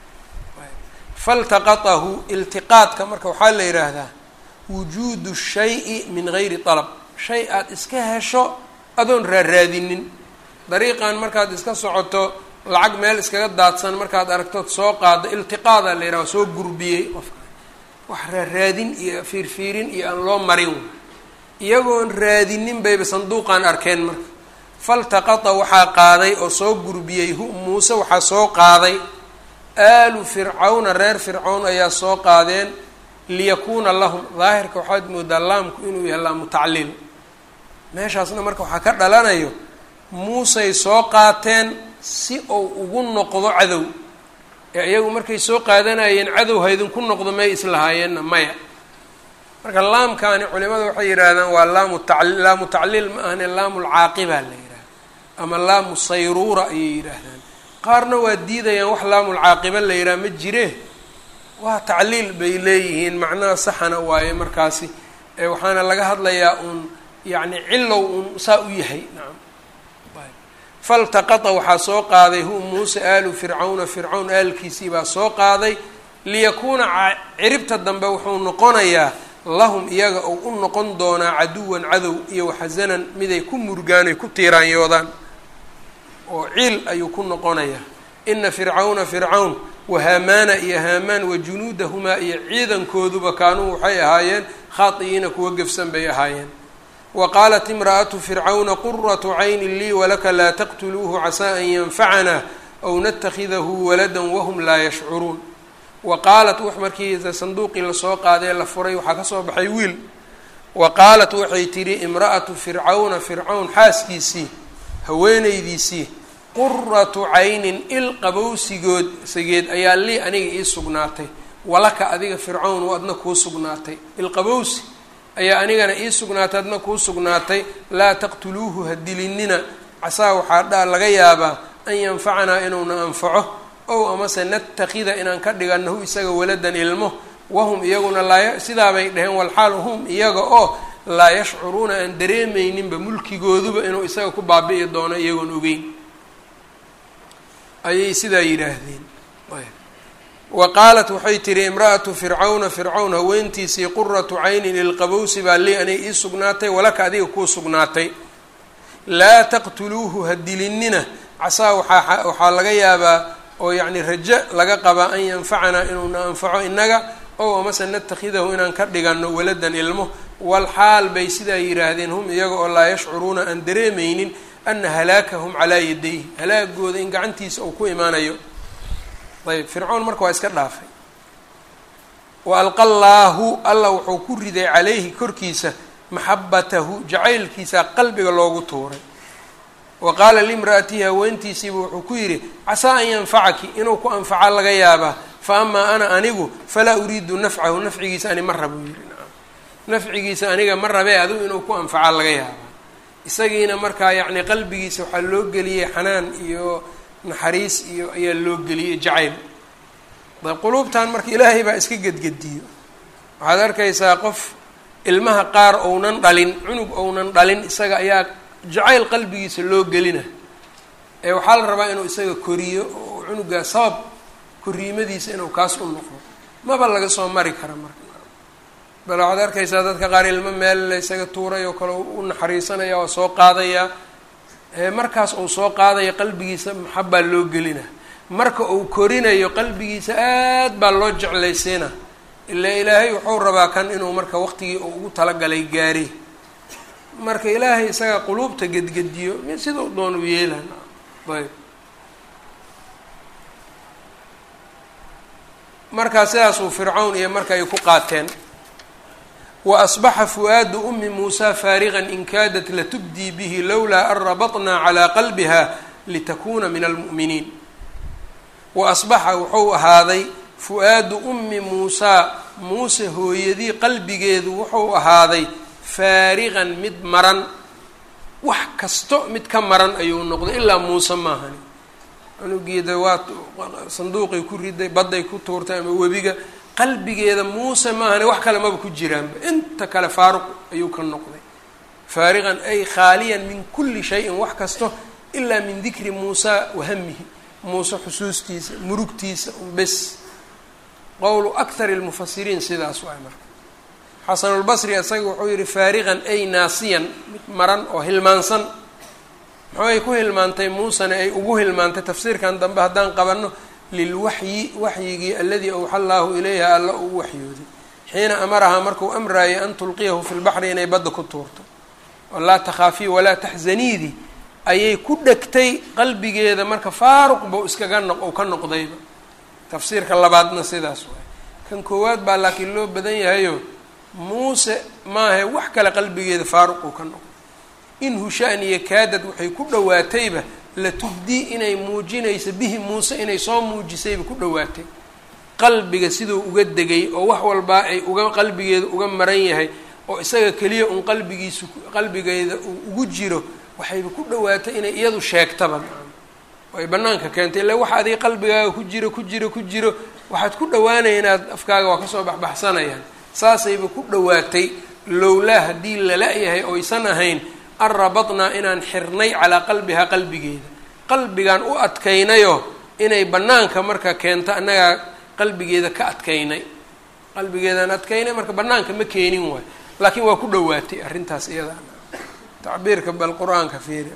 faltaqatahu iltiqaadka marka waxaa la yidhaahdaa wujuudu shayi min gayri talab shay aada iska hesho adoon raaraadinin dariiqan markaad iska socoto lacag meel iskaga daadsan markaad aragtood soo qaado iltiqaadaa la yidhaha soo gurbiyey qofka wax raaraadin iyo fiirfiirin iyo aan loo marin iyagoon raadinin bayba sanduuqan arkeen marka faltaqata waxaa qaaday oo soo gurbiyey hu muuse waxaa soo qaaday aalu fircawna reer fircawn ayaa soo qaadeen liyakuuna lahum daahirka waxaad moodaa laamku inuu yahay laamu tacliil meeshaasna marka waxaa ka dhalanayo muusey soo qaateen si uu ugu noqdo cadow ee iyagu markay soo qaadanayeen cadow haydinku noqdo may islahaayeenna maya marka laamkaani culimada waxay yidhaahdaan waa laamu tacliil ma ahane laamu lcaaqiba la yidhahda ama laamu sayruura ayay yidhaahdaan qaarna waa diidayaan wax laamulcaaqiba la yidhaha ma jire waa tacliil bay leeyihiin macnaha saxana waaye markaasi waxaana laga hadlayaa uun yacni cilow uun saa u yahay nacam faltaqata waxaa soo qaaday hu muuse aalu fircawna fircawn aalkiisii baa soo qaaday liyakuuna ciribta dambe wuxuu noqonayaa lahum iyaga ou u noqon doonaa caduwan cadow iyo waxasanan miday ku murgaan ay ku tiiraanyoodaan oo ciil ayuu ku noqonayaa ina fircawna fircawn wahaamaana iyo haamaan wajunuudahumaa iyo ciidankooduba kaanuu waxay ahaayeen khaadiyiina kuwa gefsan bay ahaayeen wa qaalat imra'atu fircawna quratu caynin lii walaka laa taqtuluuhu casaa an yanfacanaa aw natakhidahu waladan wahum laa yashcuruun wa qaalat wax markii sanduuqii lasoo qaadee la furay waxaa ka soo baxay wiil wa qaalat waxay tidhi imra'atu fircawna fircawn xaaskiisii haweenaydiisii quratu caynin il qabowsigood sageed ayaa lii aniga ii sugnaatay walaka adiga fircawn wa adna kuu sugnaatay ilqabowsi ayaa anigana ii sugnaatay adna kuu sugnaatay laa taqtuluuhu ha dilinina casaa waxaa laga yaabaa an yanfacanaa inuuna anfaco ow amase natakida inaan ka dhiganahu isaga waladan ilmo wahum iyaguna sidaabay dhaheen walxaal hum iyaga oo laa yashcuruuna aan dareemayninba mulkigooduba inuu isaga ku baabi'i doono iyagoon ogeyn ayay sidaa yidhaahdeen wa qaalat waxay tihi imra'atu fircawna fircawn haweentiisii quratu caynin ilqabowsi baa lii anay ii sugnaatay walaka adiga kuu sugnaatay laa taqtuluuhu ha dilinina casaa waxaa laga yaabaa oo yacni rajo laga qabaa an yanfacanaa inuuna anfaco inaga ow amase natakhidahu inaan ka dhigano waladan ilmo walxaal bay sidaa yidhaahdeen hum iyaga oo laa yashcuruuna aan dareemaynin ana halaakahum calaa yadayhi halaagooda in gacantiisa uu ku imaanayo ayb fircawn marka waa iska dhaafay wa alqa allaahu alla wuxuu ku riday calayhi korkiisa maxabatahu jacaylkiisa qalbiga loogu tuuray wa qaala limra'atihi haweentiisiiba wuxuu ku yidhi casaa an yanfacaki inuu ku anfaca laga yaabaa fa amaa ana anigu falaa uriidu nafcahu nafcigiisa ani ma rabo yidhi nafcigiisa aniga ma rabee adigu inuu ku anfaca laga yaabaa isagiina markaa yacni qalbigiisa waxaa loo geliyey xanaan iyo naxariis iyo ayaa loo geliyey jacayl quluubtan marka ilaahay baa iska gedgediyo waxaad arkaysaa qof ilmaha qaar ounan dhalin cunug ounan dhalin isaga ayaa jacayl qalbigiisa loo gelina ee waxaa la rabaa inuu isaga koriyo oo cunugaa sabab koriimadiisa inuu kaas u noqdo maba laga soo mari kara marka bal waxaad arkaysaa dadka qaar ilmo meel la isaga tuuray oo kale u naxariisanaya oo soo qaadaya markaas uu soo qaadaya qalbigiisa maxabbaa loo gelina marka uu korinayo qalbigiisa aad baa loo jeclaysiina ilaa ilaahay wuxuu rabaa kan inuu marka waqtigii uu ugu talagalay gaari marka ilaahay isaga quluubta gedgediyo sidau doon u yeelan. ayb markaa sidaasuu fircawn iyo marka ay ku qaateen. wa asbaxa fu'aadu umi muusaa faarigan in kaadat latubdii bihi lowlaa an rabatnaa calaa qalbiha litakuna min almu'miniin. wa asbaxa wuxuu ahaaday fu'aadu ummi muusaa muuse hooyadii qalbigeedu wuxuu ahaaday faarigan mid maran, wax kasto mid ka maran ayuu noqday ilaa muuse maahani. cunugeeda waa sanduuqay ku riday, badday ku tuurtay ama webiga, qalbigeeda muuse maahani wax kale maba ku jiraanba, inta kale faaruq ayuu ka noqday. faarigan ay khaaliyan min kulli shayin, wax kasto ilaa min dikri muusa wahamihi, muuse xusuustiisa murugtiisa bes. qowlu akthari lmufasiriin sidaas waay. marka xasanulbasri isaga wuxuu yihi faarigan ay naasiyan, mid maran oo hilmaansan. maxay ku hilmaantay muusena ay ugu hilmaantay tafsiirkan dambe haddaan qabanno, lilwaxyi waxyigii aladii awxa allaahu ilayha alla uu waxyooday xiina amarahaa markuu amraayay an tulqiyahu fi lbaxri inay badda ku tuurto. walaa takhaafii walaa taxzaniidii ayay ku dhegtay qalbigeeda, marka faaruq buu iskaga ka noqdayba. tafsiirka labaadna sidaas waay. kan koowaad baa laakiin loo badan yahayo muuse maahe wax kale qalbigeeda faaruq uu ka noqday. in hushaaniya kaadad waxay ku dhawaatayba latubdii inay muujinaysa bihi muuse inay soo muujisayba ku dhawaatay. qalbiga siduu uga degay oo wax walbaa ay qalbigeeda uga maran yahay oo isaga keliya un qalbigeeda uu ugu jiro, waxayba ku dhawaatay inay iyadu sheegtaba ay banaanka keentay. illa waxa adiga qalbigaaga ku jiro waxaad ku dhawaanaya inaad afkaaga waa kasoo baxbaxsanayaan. saasayba ku dhawaatay lowlaa haddii lala-yahay oysan ahayn an rabatnaa inaan xirnay calaa qalbihaa qalbigeeda, qalbigaan u adkaynayo inay banaanka marka keento annagaa qalbigeeda ka adkaynay, qalbigeedaan adkaynay marka banaanka ma keenin waay, laakiin waa ku dhawaatay arrintaas iyada. tacbiirka bal qur-aanka fiiri.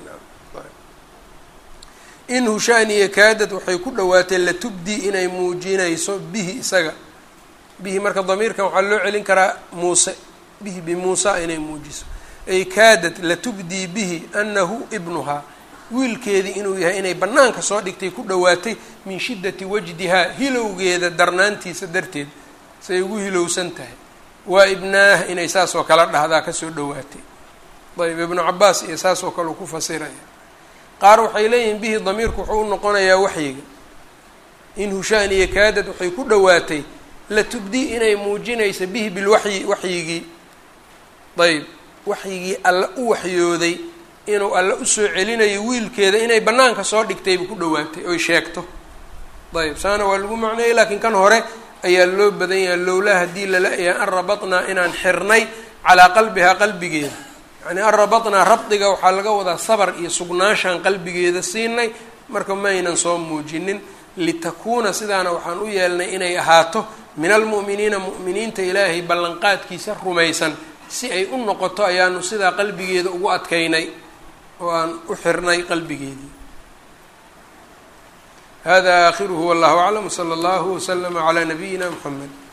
in hushaaniya kaadad waxay ku dhawaatay latubdii inay muujinayso bihi isaga, bihi marka damiirkan waxaa loo celin karaa muuse, bihi bimuusa inay muujiso. ay kaadad latubdii bihi anahu ibnuhaa, wiilkeedii inuu yahay inay banaanka soo dhigtay ku dhawaatay min shiddati wajdihaa, hilowgeeda darnaantiisa darteed say ugu hilowsan tahay. waa ibnaah inay saas oo kala dhahdaa kasoo dhawaatay. ayb ibnu cabaas iyo saas oo kale uu ku fasiraya. qaar waxay leeyihiin bihi damiirku wuxuu u noqonayaa waxyiga. in hushaaniya kaadad waxay ku dhawaatay latubdii inay muujinaysa bihi bilwaxyi, waxyigii. ayb waxyigii alla u waxyooday inuu alla usoo celinayo wiilkeeda inay banaanka soo dhigtayba ku dhawaatay oy sheegto. ayb saana waa lagu macneeyay, laakiin kan hore ayaa loo badan yahay lowlaa haddii lala-yahay an rabatnaa inaan xirnay calaa qalbihaa qalbigeeda. yani an rabatnaa rabdiga waxaa laga wadaa sabar iyo sugnaashaan qalbigeeda siinay, marka maynan soo muujinin. litakuuna sidaana waxaan u yeelnay inay ahaato min almu'miniina, mu'miniinta ilaahay ballanqaadkiisa rumaysan si ay u noqoto ayaanu sidaa qalbigeeda ugu adkaynay oo aan u xirnay qalbigeedii. hada aakhiruhu wallahu aclam, sala allahu waslama calaa nabiyina muxamed.